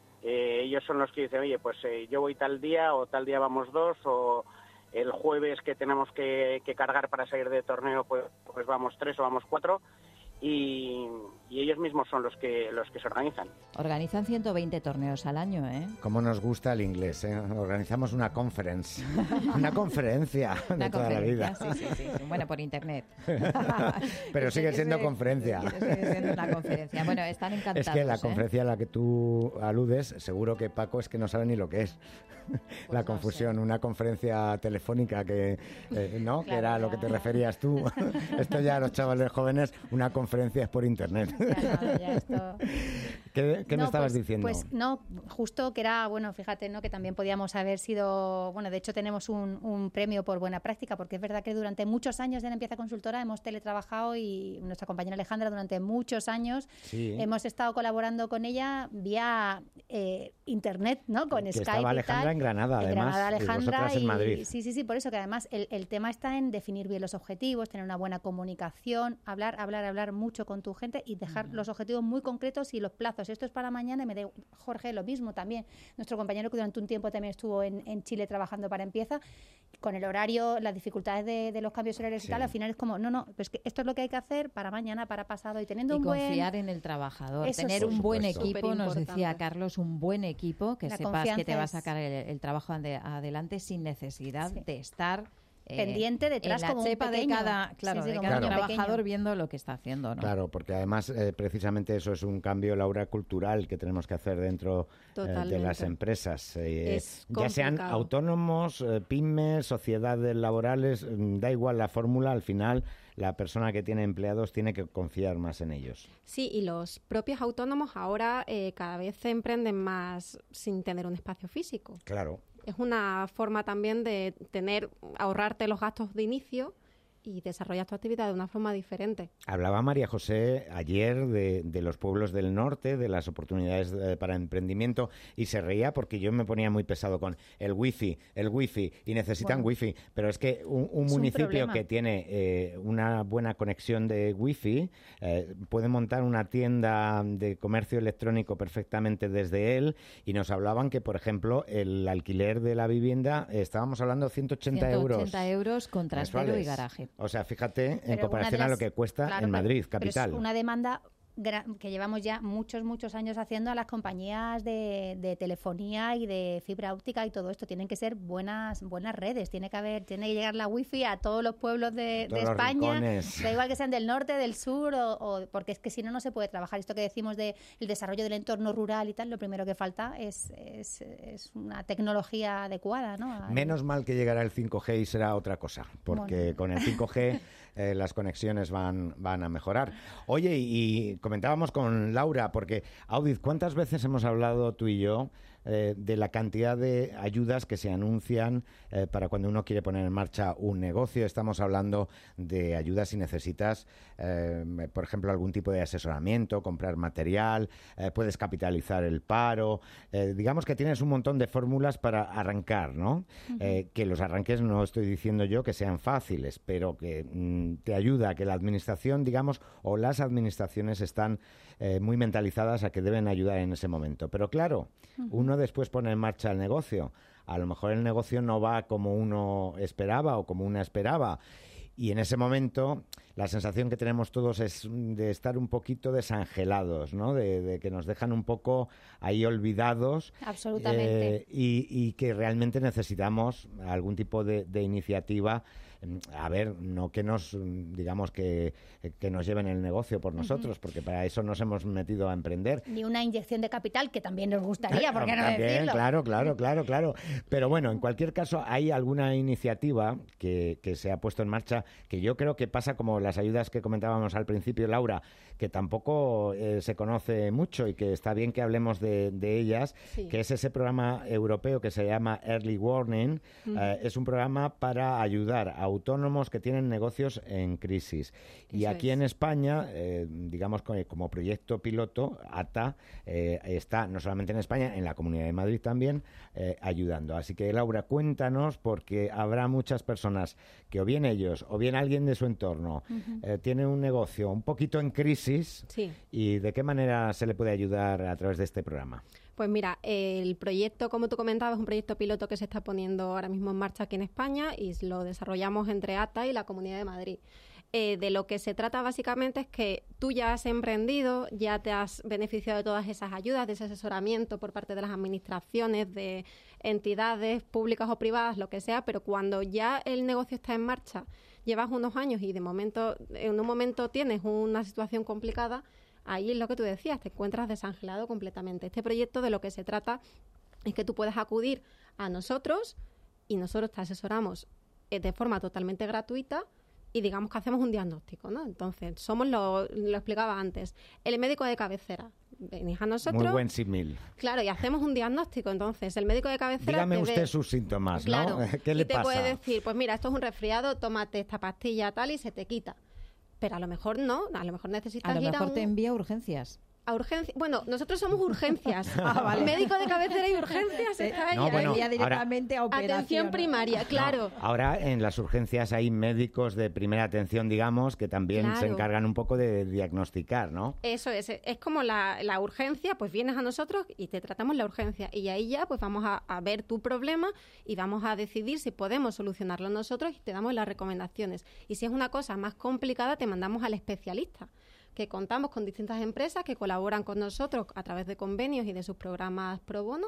Eh, ellos son los que dicen, oye, pues eh, yo voy tal día o tal día vamos dos, o el jueves que tenemos que, que cargar para salir de torneo, pues, pues vamos tres o vamos cuatro, y, y ellos mismos son los que los que se organizan. Organizan ciento veinte torneos al año, ¿eh? Cómo nos gusta el inglés, ¿eh? Organizamos una conference, una conferencia de una toda la vida. Sí, sí, sí. Bueno, por internet. Pero sigue siendo ese, conferencia. Sigue siendo una conferencia. Bueno, están encantados. Es que la ¿eh? conferencia a la que tú aludes, seguro que Paco es que no sabe ni lo que es. Pues la confusión, no sé. Una conferencia telefónica que, eh, ¿no? Claro, que era a lo que te referías tú. Esto ya los chavales jóvenes, una conferencia es por internet. Claro, ya esto... ¿Qué, qué no, me estabas pues, diciendo? Pues no, justo que era, bueno, fíjate, ¿no? Que también podíamos haber sido, bueno, de hecho tenemos un, un premio por buena práctica, porque es verdad que durante muchos años de la Empieza Consultora hemos teletrabajado y nuestra compañera Alejandra durante muchos años sí. hemos estado colaborando con ella vía eh, internet, ¿no? Con que Skype estaba Alejandra y tal. en Granada, en además, Granada, Alejandra, y en Madrid. Y, sí, sí, sí, por eso que además el, el tema está en definir bien los objetivos, tener una buena comunicación, hablar, hablar, hablar mucho con tu gente y dejar uh-huh. los objetivos muy concretos y los plazos. Esto es para mañana. Me de Jorge, lo mismo también. Nuestro compañero que durante un tiempo también estuvo en, en Chile trabajando para Empieza, con el horario, las dificultades de, de los cambios horarios sí. y tal, al final es como, no, no, pues que esto es lo que hay que hacer para mañana, para pasado, y teniendo y un buen... confiar en el trabajador, Eso tener sí. un buen equipo, nos decía Carlos, un buen equipo, que la sepas que te va a es... sacar el, el trabajo ade- adelante sin necesidad sí. de estar... pendiente detrás en la como chepa un de cada, claro, sí, sí, de cada claro. trabajador pequeño. viendo lo que está haciendo, ¿no? Claro, porque además eh, precisamente eso es un cambio, Laura, cultural que tenemos que hacer dentro eh, de las empresas. Eh, ya sean autónomos, eh, pymes, sociedades laborales, da igual la fórmula, al final la persona que tiene empleados tiene que confiar más en ellos. Sí, y los propios autónomos ahora eh, cada vez se emprenden más sin tener un espacio físico. Claro. Es una forma también de tener, ahorrarte los gastos de inicio y desarrollar tu actividad de una forma diferente. Hablaba María José ayer de, de los pueblos del norte, de las oportunidades de, para emprendimiento, y se reía porque yo me ponía muy pesado con el wifi, el wifi, y necesitan bueno, wifi, pero es que un, un municipio un que tiene eh, una buena conexión de wifi eh, puede montar una tienda de comercio electrónico perfectamente desde él, y nos hablaban que, por ejemplo, el alquiler de la vivienda, eh, estábamos hablando de ciento ochenta euros. ciento ochenta euros con trastero y garaje. O sea, fíjate, pero en comparación las, a lo que cuesta claro, en Madrid, pero, capital. Pero es una demanda que llevamos ya muchos, muchos años haciendo a las compañías de, de telefonía y de fibra óptica y todo esto. Tienen que ser buenas buenas redes. Tiene que haber, tiene que llegar la wifi a todos los pueblos de, todos de España. Rincones. Da igual que sean del norte, del sur, o, o porque es que si no, no se puede trabajar. Esto que decimos de el desarrollo del entorno rural y tal, lo primero que falta es, es, es una tecnología adecuada, ¿no? Menos mal que llegará el cinco G y será otra cosa, porque bueno. con el cinco G eh, las conexiones van, van a mejorar. Oye, y comentábamos con Laura, porque, Audiz, ¿cuántas veces hemos hablado tú y yo eh, de la cantidad de ayudas que se anuncian eh, para cuando uno quiere poner en marcha un negocio? Estamos hablando de ayudas si necesitas, eh, por ejemplo, algún tipo de asesoramiento, comprar material, eh, puedes capitalizar el paro. Eh, digamos que tienes un montón de fórmulas para arrancar, ¿no? Uh-huh. Eh, que los arranques no estoy diciendo yo que sean fáciles, pero que mm, te ayuda a que la administración, digamos, o las administraciones están eh, muy mentalizadas a que deben ayudar en ese momento. Pero claro, uh-huh. uno después pone en marcha el negocio. A lo mejor el negocio no va como uno esperaba o como una esperaba. Y en ese momento la sensación que tenemos todos es de estar un poquito desangelados, ¿no? De, de que nos dejan un poco ahí olvidados. Absolutamente. Eh, y, y que realmente necesitamos algún tipo de, de iniciativa. A ver, no que nos, digamos, que, que nos lleven el negocio por nosotros, uh-huh. porque para eso nos hemos metido a emprender. Ni una inyección de capital, que también nos gustaría, ¿por qué no también, decirlo? Claro, claro, claro, claro. Pero bueno, en cualquier caso, hay alguna iniciativa que, que se ha puesto en marcha, que yo creo que pasa como las ayudas que comentábamos al principio, Laura, que tampoco eh, se conoce mucho y que está bien que hablemos de, de ellas, sí. que es ese programa europeo que se llama Early Warning. Uh-huh. Eh, es un programa para ayudar a autónomos que tienen negocios en crisis. Y Eso aquí es. en España, eh, digamos como, como proyecto piloto, A T A eh, está no solamente en España, en la Comunidad de Madrid también, eh, ayudando. Así que, Laura, cuéntanos, porque habrá muchas personas que o bien ellos o bien alguien de su entorno uh-huh. eh, tiene un negocio un poquito en crisis. Sí. ¿Y de qué manera se le puede ayudar a través de este programa? Pues mira, el proyecto, como tú comentabas, es un proyecto piloto que se está poniendo ahora mismo en marcha aquí en España y lo desarrollamos entre A T A y la Comunidad de Madrid. Eh, de lo que se trata básicamente es que tú ya has emprendido, ya te has beneficiado de todas esas ayudas, de ese asesoramiento por parte de las administraciones, de entidades públicas o privadas, lo que sea, pero cuando ya el negocio está en marcha, llevas unos años y de momento, en un momento tienes una situación complicada, ahí es lo que tú decías, te encuentras desangelado completamente. Este proyecto de lo que se trata es que tú puedas acudir a nosotros y nosotros te asesoramos eh, de forma totalmente gratuita y digamos que hacemos un diagnóstico, ¿no? Entonces, somos, lo, lo explicaba antes, el médico de cabecera. Venís a nosotros. Muy buen símil. Claro, y hacemos un diagnóstico. Entonces, el médico de cabecera... Dígame te usted ve, sus síntomas, claro, ¿no? ¿Qué le y te pasa? puede decir, pues mira, esto es un resfriado, tómate esta pastilla tal y se te quita. Pero a lo mejor no, a lo mejor necesitas a lo ir mejor a un... te envía a urgencias. A urgencias. Bueno, nosotros somos urgencias. Ah, vale. Médico de cabecera y urgencias está ahí. No, bueno, envía directamente ahora, a operación. Atención primaria, claro. No, ahora en las urgencias hay médicos de primera atención, digamos, que también Claro. se encargan un poco de diagnosticar, ¿no? Eso es, es como la, la urgencia, pues vienes a nosotros y te tratamos la urgencia. Y ahí ya pues vamos a, a ver tu problema y vamos a decidir si podemos solucionarlo nosotros y te damos las recomendaciones. Y si es una cosa más complicada, te mandamos al especialista, que contamos con distintas empresas que colaboran con nosotros a través de convenios y de sus programas pro bono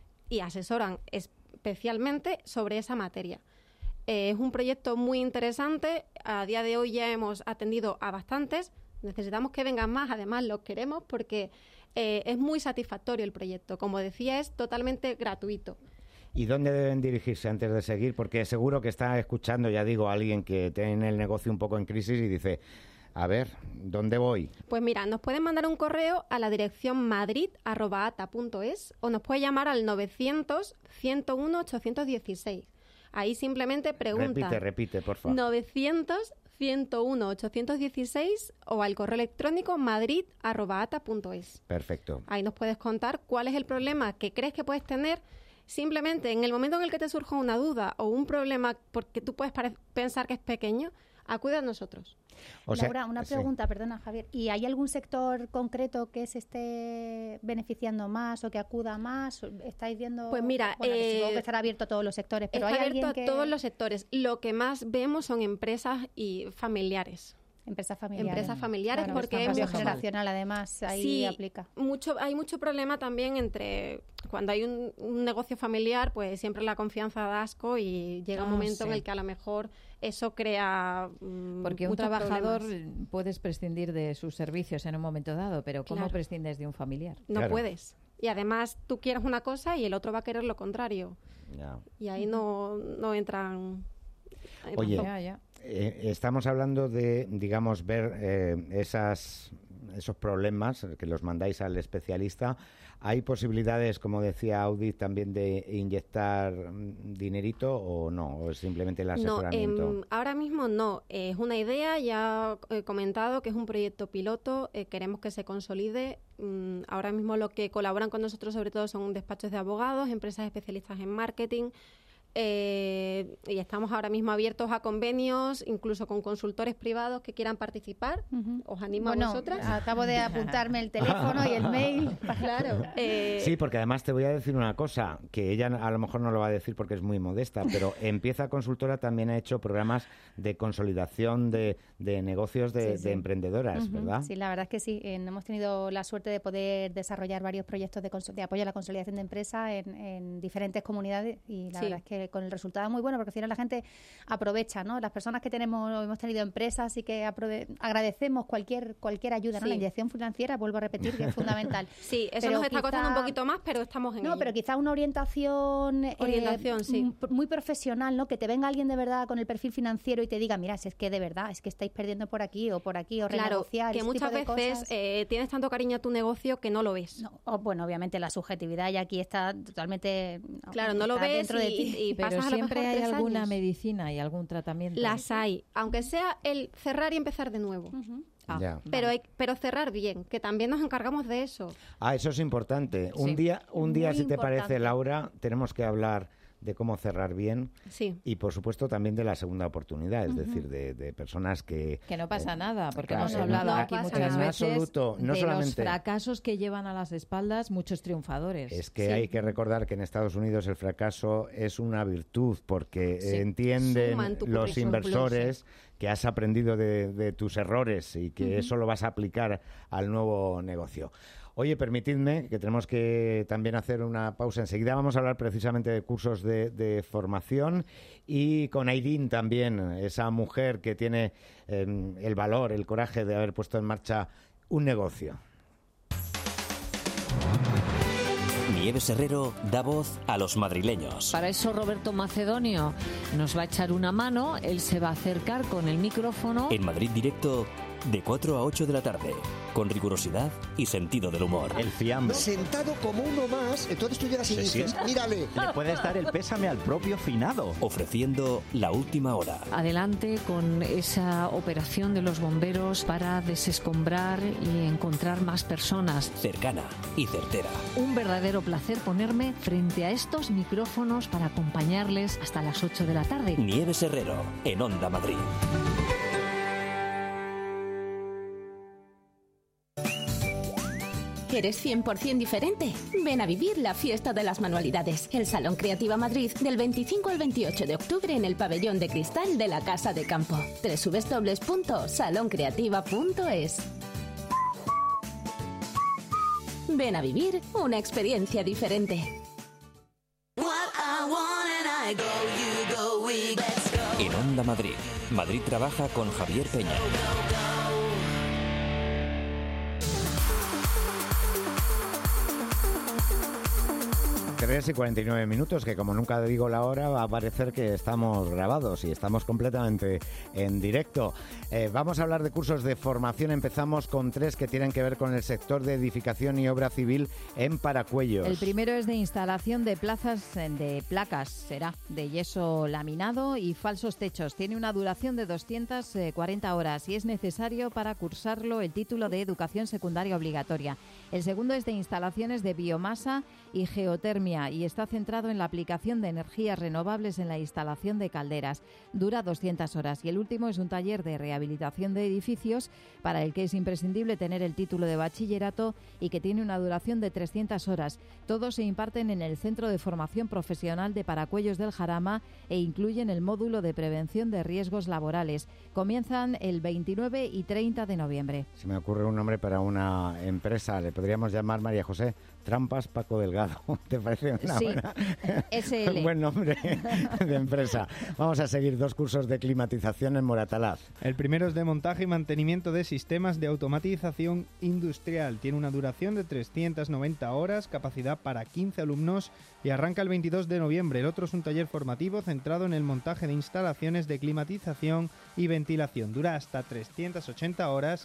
y asesoran especialmente sobre esa materia. Eh, es un proyecto muy interesante. A día de hoy ya hemos atendido a bastantes. Necesitamos que vengan más. Además, los queremos porque eh, es muy satisfactorio el proyecto. Como decía, es totalmente gratuito. ¿Y dónde deben dirigirse antes de seguir? Porque seguro que está escuchando, ya digo, a alguien que tiene el negocio un poco en crisis y dice... A ver, ¿dónde voy? Pues mira, nos pueden mandar un correo a la dirección madrid arroba ata punto es o nos puede llamar al novecientos, ciento uno, ochocientos dieciséis. Ahí simplemente pregunta. Repite, repite, por favor. novecientos, ciento uno, ochocientos dieciséis o al correo electrónico madrid arroba ata punto es. Perfecto. Ahí nos puedes contar cuál es el problema que crees que puedes tener. Simplemente en el momento en el que te surja una duda o un problema porque tú puedes pare- pensar que es pequeño, acude a nosotros. O sea, Laura, una sí. pregunta, perdona, Javier. ¿Y hay algún sector concreto que se esté beneficiando más o que acuda más? ¿Estáis viendo...? Pues mira, bueno, eh, supongo que estará abierto a todos los sectores, pero está ¿hay abierto alguien a que...? todos los sectores. Lo que más vemos son empresas y familiares. Empresas familiares. Empresas familiares Claro, porque el hemos- cambio generacional, además, ahí Sí, aplica. mucho, hay mucho problema también entre cuando hay un, un negocio familiar, pues siempre la confianza da asco y llega un Ah, momento sí. en el que a lo mejor eso crea mm, Porque un muchos trabajador problemas. puedes prescindir de sus servicios en un momento dado, pero ¿cómo Claro. prescindes de un familiar? No Claro. puedes. Y además tú quieres una cosa y el otro va a querer lo contrario. Ya. Y ahí no, no entran... en Oye, razón. Ya, ya. Eh, estamos hablando de, digamos, ver eh, esas, esos problemas que los mandáis al especialista. ¿Hay posibilidades, como decía Audi, también de inyectar mm, dinerito o no? ¿O es simplemente el No, asesoramiento? em, ahora mismo no. Es una idea, ya he comentado que es un proyecto piloto, eh, queremos que se consolide. Mm, ahora mismo lo que colaboran con nosotros sobre todo son despachos de abogados, empresas especialistas en marketing, eh, y estamos ahora mismo abiertos a convenios, incluso con consultores privados que quieran participar. Ujú. Os animo Bueno, a vosotras. acabo de apuntarme el teléfono y el mail. Claro. eh, Sí, porque además te voy a decir una cosa, que ella a lo mejor no lo va a decir porque es muy modesta, pero Empieza Consultora también ha hecho programas de consolidación de, de negocios de, Sí, sí. de emprendedoras, Ujú. ¿verdad? Sí, la verdad es que sí. Eh, hemos tenido la suerte de poder desarrollar varios proyectos de, consol- de apoyo a la consolidación de empresas en, en diferentes comunidades y la Sí. verdad es que con el resultado muy bueno porque al final la gente aprovecha, ¿no? Las personas que tenemos hemos tenido empresas y que aprove- agradecemos cualquier cualquier ayuda, ¿no? Sí. La inyección financiera, vuelvo a repetir, que es fundamental. sí, eso Pero nos está costando un quizá- poquito más, pero estamos en No, ello. pero quizá una orientación, eh, Orientación, sí. m- muy profesional, ¿no? Que te venga alguien de verdad con el perfil financiero y te diga, mira, si es que de verdad, es que estáis perdiendo por aquí o por aquí o Claro, renegociar. que ese muchas tipo de veces cosas. eh, tienes tanto cariño a tu negocio que no lo ves. No, o, bueno, obviamente la subjetividad ya aquí está totalmente... Claro, no lo está ves dentro de y- ti. y Pero pasas a lo siempre mejor hay tres alguna años. medicina y algún tratamiento. Las hay, aunque sea el cerrar y empezar de nuevo. Ujú. Ah, Ya. Pero hay, pero cerrar bien, que también nos encargamos de eso. Ah, eso es importante. Un Sí. día, un día Muy si te importante. parece, Laura, tenemos que hablar de cómo cerrar bien sí. y, por supuesto, también de la segunda oportunidad, es uh-huh. decir, de, de personas que... Que no pasa eh, nada, porque claro, hemos hablado no, aquí no muchas en veces absoluto, no de solamente, los fracasos que llevan a las espaldas muchos triunfadores. Es que sí. hay que recordar que en Estados Unidos el fracaso es una virtud, porque sí. entienden los inversores plus, sí. que has aprendido de, de tus errores y que uh-huh. eso lo vas a aplicar al nuevo negocio. Oye, permitidme que tenemos que también hacer una pausa. Enseguida vamos a hablar precisamente de cursos de, de formación y con Aidín también, esa mujer que tiene eh, el valor, el coraje de haber puesto en marcha un negocio. Nieves Herrero da voz a los madrileños. Para eso Roberto Macedonio nos va a echar una mano, él se va a acercar con el micrófono. En Madrid Directo, de cuatro a ocho de la tarde, con rigurosidad y sentido del humor. El fiambre. Sentado como uno más, entonces tú llegas y sí, dices, sí. mírale. Le puedes dar el pésame al propio finado. Ofreciendo la última hora. Adelante con esa operación de los bomberos para desescombrar y encontrar más personas. Cercana y certera. Un verdadero placer ponerme frente a estos micrófonos para acompañarles hasta las ocho de la tarde. Nieves Herrero, en Onda Madrid. ¿Eres cien por ciento diferente? Ven a vivir la fiesta de las manualidades. El Salón Creativa Madrid del veinticinco al veintiocho de octubre en el pabellón de cristal de la Casa de Campo. doble u doble u doble u punto salón creativa punto es. Ven a vivir una experiencia diferente. En Onda Madrid, Madrid trabaja con Javier Peña. tres y cuarenta y nueve minutos, que como nunca digo la hora, va a parecer que estamos grabados y estamos completamente en directo. Eh, vamos a hablar de cursos de formación. Empezamos con tres que tienen que ver con el sector de edificación y obra civil en Paracuellos. El primero es de instalación de plazas de placas, será, de yeso laminado y falsos techos. Tiene una duración de doscientas cuarenta horas y es necesario para cursarlo el título de educación secundaria obligatoria. El segundo es de instalaciones de biomasa y geotermia y está centrado en la aplicación de energías renovables en la instalación de calderas. Dura doscientas horas. Y el último es un taller de rehabilitación de edificios para el que es imprescindible tener el título de bachillerato y que tiene una duración de trescientas horas. Todos se imparten en el Centro de Formación Profesional de Paracuellos del Jarama e incluyen el módulo de prevención de riesgos laborales. Comienzan el veintinueve y treinta de noviembre. Se me ocurre un nombre para una empresa. Le podríamos llamar, María José, Trampas Paco Delgado. ¿Te parece una sí, buena, S L. un buen nombre de empresa? Vamos a seguir dos cursos de climatización en Moratalaz. El primero es de montaje y mantenimiento de sistemas de automatización industrial. Tiene una duración de trescientas noventa horas, capacidad para quince alumnos y arranca el veintidós de noviembre. El otro es un taller formativo centrado en el montaje de instalaciones de climatización y ventilación. Dura hasta trescientas ochenta horas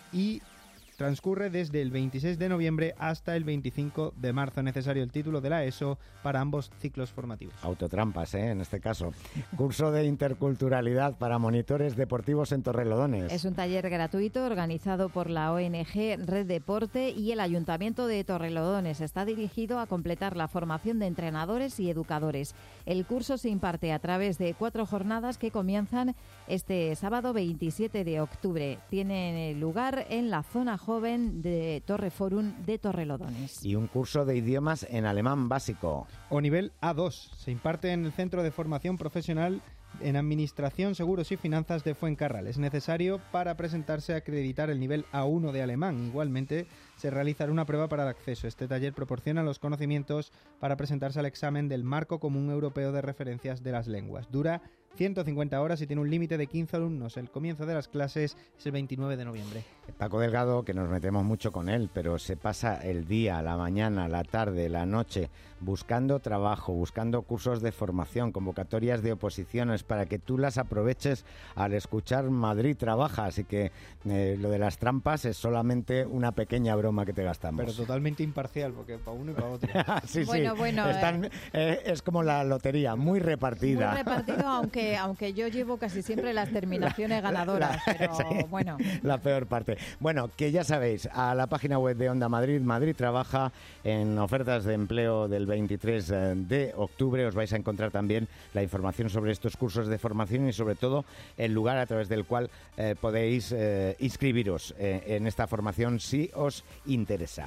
y transcurre desde el veintiséis de noviembre hasta el veinticinco de marzo. Necesario el título de la ESO para ambos ciclos formativos. Autotrampas, ¿eh? En este caso. Curso de interculturalidad para monitores deportivos en Torrelodones. Es un taller gratuito organizado por la O N G Red Deporte y el Ayuntamiento de Torrelodones. Está dirigido a completar la formación de entrenadores y educadores. El curso se imparte a través de cuatro jornadas que comienzan este sábado veintisiete de octubre. Tienen lugar en la zona joven de Torreforum de Torrelodones. Y un curso de idiomas en alemán básico. O nivel A dos. Se imparte en el Centro de Formación Profesional en Administración, Seguros y Finanzas de Fuencarral. Es necesario para presentarse a acreditar el nivel A uno de alemán. Igualmente, se realizará una prueba para el acceso. Este taller proporciona los conocimientos para presentarse al examen del Marco Común Europeo de Referencias de las Lenguas. Dura ciento cincuenta horas y tiene un límite de quince alumnos. El comienzo de las clases es el veintinueve de noviembre. Paco Delgado, que nos metemos mucho con él, pero se pasa el día, la mañana, la tarde, la noche, buscando trabajo, buscando cursos de formación, convocatorias de oposiciones, para que tú las aproveches al escuchar Madrid Trabaja. Así que eh, lo de las trampas es solamente una pequeña broma que te gastamos. Pero totalmente imparcial, porque para uno y para otro. sí, bueno, sí. Bueno, Están, eh, es como la lotería, muy repartida. Muy repartido, aunque aunque, aunque yo llevo casi siempre las terminaciones ganadoras, La- pero sí, bueno. La peor parte. Bueno, que ya sabéis, a la página web de Onda Madrid, Madrid trabaja en ofertas de empleo del veintitrés de octubre. Os vais a encontrar también la información sobre estos cursos de formación y sobre todo el lugar a través del cual eh, podéis eh, inscribiros eh, en esta formación si os interesa.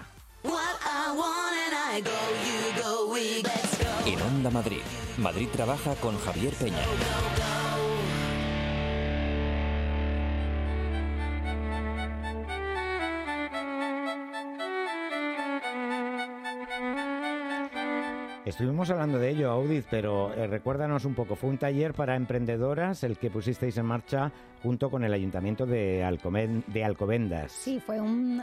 En Onda Madrid, Madrid trabaja con Javier Peña. Estuvimos hablando de ello, Audit, pero eh, recuérdanos un poco. Fue un taller para emprendedoras el que pusisteis en marcha junto con el Ayuntamiento de, Alcomen- de Alcobendas. Sí, fue un,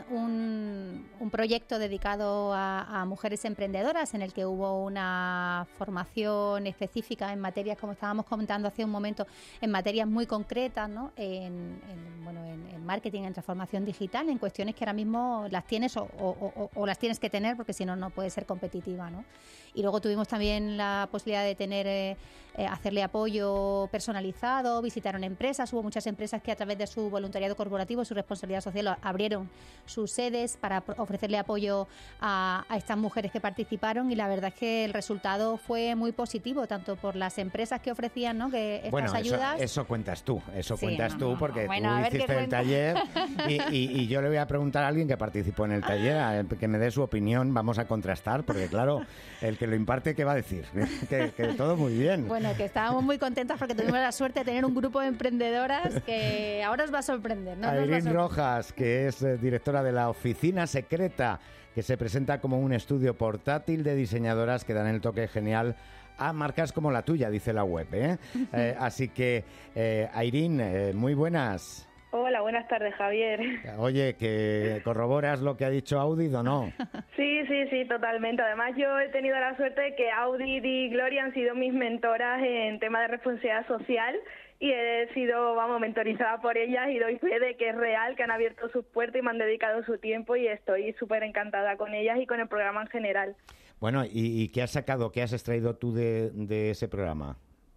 un, un proyecto dedicado a, a mujeres emprendedoras en el que hubo una formación específica en materias, como estábamos comentando hace un momento, en materias muy concretas, ¿no? En, en, bueno, en, en marketing, en transformación digital, en cuestiones que ahora mismo las tienes o, o, o, o las tienes que tener porque si no, no puedes ser competitiva, ¿no? Y luego tuvimos también la posibilidad de tener eh, eh, hacerle apoyo personalizado, visitaron empresas, hubo muchas empresas que a través de su voluntariado corporativo, su responsabilidad social, abrieron sus sedes para ofrecerle apoyo a, a estas mujeres que participaron y la verdad es que el resultado fue muy positivo, tanto por las empresas que ofrecían, ¿no? que estas Bueno, eso, ayudas. eso cuentas tú, eso Sí, cuentas no, tú no, porque no. Bueno, a tú ver qué hiciste el cuenta. taller y, y- y yo le voy a preguntar a alguien que participó en el taller, a- que me dé su opinión, vamos a contrastar, porque claro, el que lo imparte, ¿qué va a decir? que, que todo muy bien. Bueno, que estábamos muy contentas porque tuvimos la suerte de tener un grupo de emprendedoras que ahora os va a sorprender, ¿no? Nos va a Airín sorprender. Rojas, que es eh, directora de la Oficina Secreta, que se presenta como un estudio portátil de diseñadoras que dan el toque genial a marcas como la tuya, dice la web. ¿eh? Eh, así que, eh, Airín, eh, muy buenas. Hola, buenas tardes, Javier. Oye, ¿que corroboras lo que ha dicho Audit o no? Sí, sí, sí, totalmente. Además, yo he tenido la suerte de que Audit y Gloria han sido mis mentoras en tema de responsabilidad social y he sido, vamos, mentorizada por ellas y doy fe de que es real, que han abierto sus puertas y me han dedicado su tiempo y estoy súper encantada con ellas y con el programa en general. Bueno, ¿y, y qué has sacado, qué has extraído tú de, de ese programa?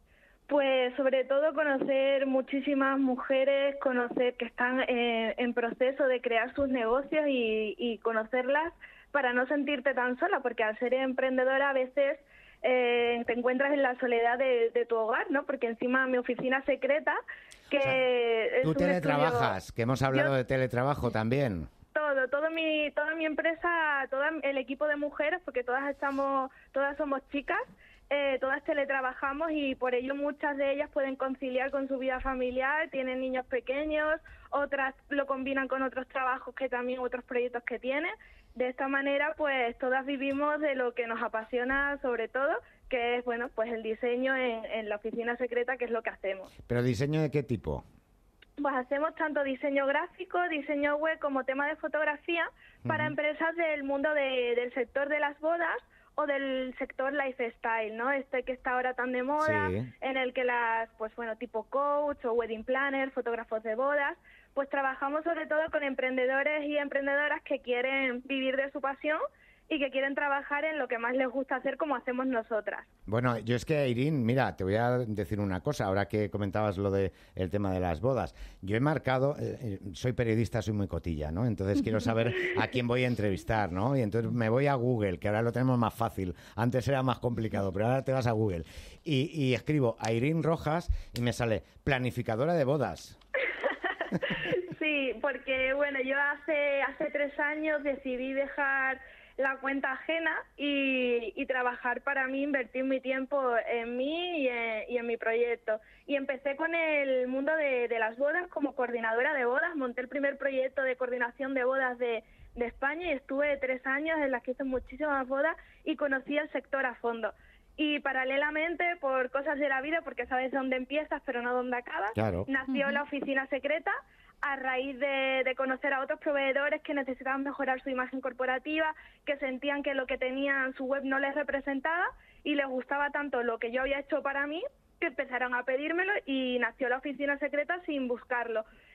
Pues sobre todo conocer muchísimas mujeres, conocer que están eh, en proceso de crear sus negocios y, y conocerlas para no sentirte tan sola, porque al ser emprendedora a veces eh, te encuentras en la soledad de, de tu hogar, ¿no? Porque encima mi oficina secreta, que es Tú un teletrabajas, estudio- que hemos hablado Yo- de teletrabajo también. todo, todo mi, toda mi empresa, todo el equipo de mujeres, porque todas estamos, todas somos chicas, eh, todas teletrabajamos y por ello muchas de ellas pueden conciliar con su vida familiar, tienen niños pequeños, otras lo combinan con otros trabajos que también, otros proyectos que tienen. De esta manera, pues todas vivimos de lo que nos apasiona sobre todo, que es, bueno, pues el diseño en, en la oficina secreta, que es lo que hacemos. ¿Pero diseño de qué tipo? Pues hacemos tanto diseño gráfico, diseño web como tema de fotografía para empresas del mundo de- del sector de las bodas o del sector lifestyle, ¿no? Este que está ahora tan de moda, Sí. en el que las, pues bueno, tipo coach o wedding planner, fotógrafos de bodas, pues trabajamos sobre todo con emprendedores y emprendedoras que quieren vivir de su pasión y que quieren trabajar en lo que más les gusta hacer como hacemos nosotras. Bueno, yo es que, Airín, mira, te voy a decir una cosa, ahora que comentabas lo de el tema de las bodas. Yo he marcado, eh, eh, soy periodista, soy muy cotilla, ¿no? Entonces quiero saber a quién voy a entrevistar, ¿no? Y entonces me voy a Google, que ahora lo tenemos más fácil. Antes era más complicado, pero ahora te vas a Google. Y, y escribo Airín Rojas y me sale planificadora de bodas. Sí, porque bueno, yo hace hace tres años decidí dejar la cuenta ajena y, y trabajar para mí, invertir mi tiempo en mí y en, y en mi proyecto. Y empecé con el mundo de, de las bodas como coordinadora de bodas, monté el primer proyecto de coordinación de bodas de, de España y estuve tres años en las que hice muchísimas bodas y conocí el sector a fondo. Y paralelamente, por cosas de la vida, porque sabes dónde empiezas pero no dónde acabas, Claro. nació la oficina secreta a raíz de, de conocer a otros proveedores que necesitaban mejorar su imagen corporativa, que sentían que lo que tenían en su web no les representaba y les gustaba tanto lo que yo había hecho para mí que empezaron a pedírmelo y nació la oficina secreta sin buscarlo.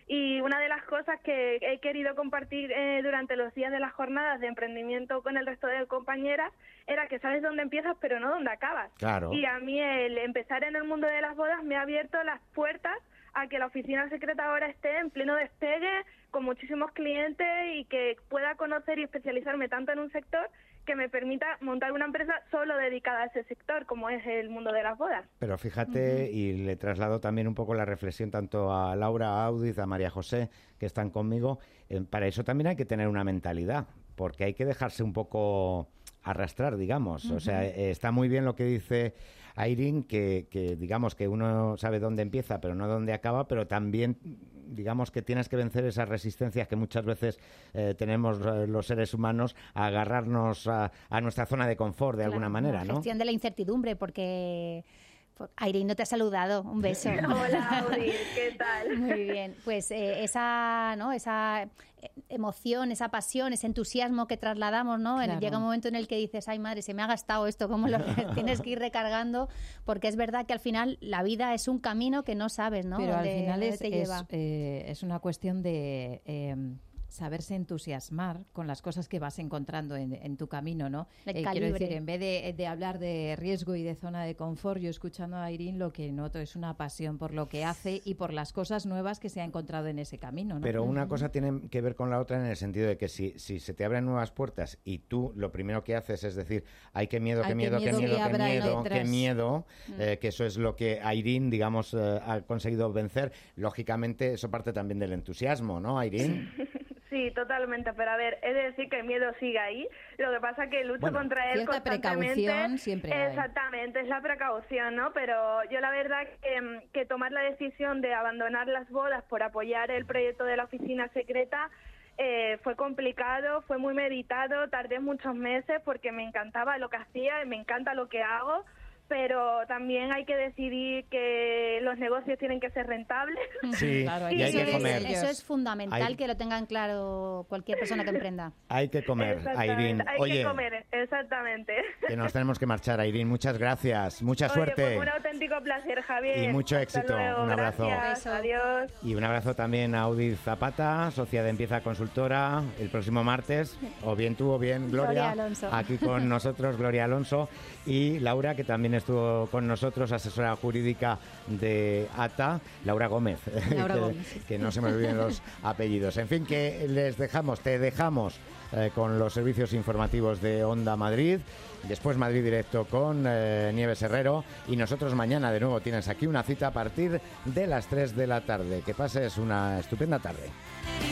Y una de las cosas que he querido compartir eh, durante los días de las jornadas de emprendimiento con el resto de compañeras era que sabes dónde empiezas, pero no dónde acabas. Claro. Y a mí el empezar en el mundo de las bodas me ha abierto las puertas a que la oficina secreta ahora esté en pleno despegue, con muchísimos clientes y que pueda conocer y especializarme tanto en un sector que me permita montar una empresa solo dedicada a ese sector, como es el mundo de las bodas. Pero fíjate, uh-huh. y le traslado también un poco la reflexión tanto a Laura, a Audiz, a María José, que están conmigo, eh, para eso también hay que tener una mentalidad, porque hay que dejarse un poco arrastrar, digamos. Uh-huh. O sea, eh, está muy bien lo que dice Airín, que, que digamos que uno sabe dónde empieza, pero no dónde acaba, pero también digamos que tienes que vencer esas resistencias que muchas veces eh, tenemos eh, los seres humanos a agarrarnos a, a nuestra zona de confort de claro, alguna manera, ¿no? La gestión de la incertidumbre, porque Airín no te ha saludado, un beso. Hola, Audrey, ¿qué tal? Muy bien, pues eh, esa, ¿no? esa emoción, esa pasión, ese entusiasmo que trasladamos, ¿no? Claro. Llega un momento en el que dices, ay madre, se me ha gastado esto, ¿cómo lo tienes que ir recargando? Porque es verdad que al final la vida es un camino que no sabes, ¿no? Pero al de, final es, te es, lleva. Eh, es una cuestión de... Eh, saberse entusiasmar con las cosas que vas encontrando en, en tu camino, ¿no? Eh, quiero decir, en vez de, de hablar de riesgo y de zona de confort, yo escuchando a Airín lo que noto es una pasión por lo que hace y por las cosas nuevas que se ha encontrado en ese camino, ¿no? Pero una cosa tiene que ver con la otra en el sentido de que si, si se te abren nuevas puertas y tú lo primero que haces es decir, ay, qué miedo, qué miedo, qué miedo, qué miedo, qué miedo, eh, que eso es lo que Airín, digamos, eh, ha conseguido vencer, lógicamente eso parte también del entusiasmo, ¿no, Airín? Sí, totalmente, pero a ver, he de decir que el miedo sigue ahí, lo que pasa es que lucho bueno, contra él constantemente. Precaución siempre hay. Exactamente, es la precaución, ¿no? Pero yo la verdad que, que tomar la decisión de abandonar las bodas por apoyar el proyecto de la oficina secreta eh, fue complicado, fue muy meditado, tardé muchos meses porque me encantaba lo que hacía y me encanta lo que hago, pero también hay que decidir que los negocios tienen que ser rentables. Sí, claro, y hay que comer. Eso es fundamental, hay... que lo tengan claro cualquier persona que emprenda. Hay que comer, Airín. Hay Oye, que comer, exactamente. Que nos tenemos que marchar, Airín. Muchas gracias, mucha Oye, suerte. Pues un auténtico placer, Javier. Y mucho Hasta éxito. Luego. Un abrazo. Gracias. Adiós. Y un abrazo también a Audiz Zapata, socia de Empieza Consultora, el próximo martes. O bien tú o bien Gloria. Gloria Alonso. Aquí con nosotros, Gloria Alonso. Y Laura, que también estuvo con nosotros. Nosotros, asesora jurídica de A T A, Laura Gómez, Laura que, Gómez. que no se me olviden los apellidos. En fin, que les dejamos, te dejamos eh, con los servicios informativos de Onda Madrid, después Madrid Directo con eh, Nieves Herrero y nosotros mañana de nuevo tienes aquí una cita a partir de las tres de la tarde. Que pases una estupenda tarde.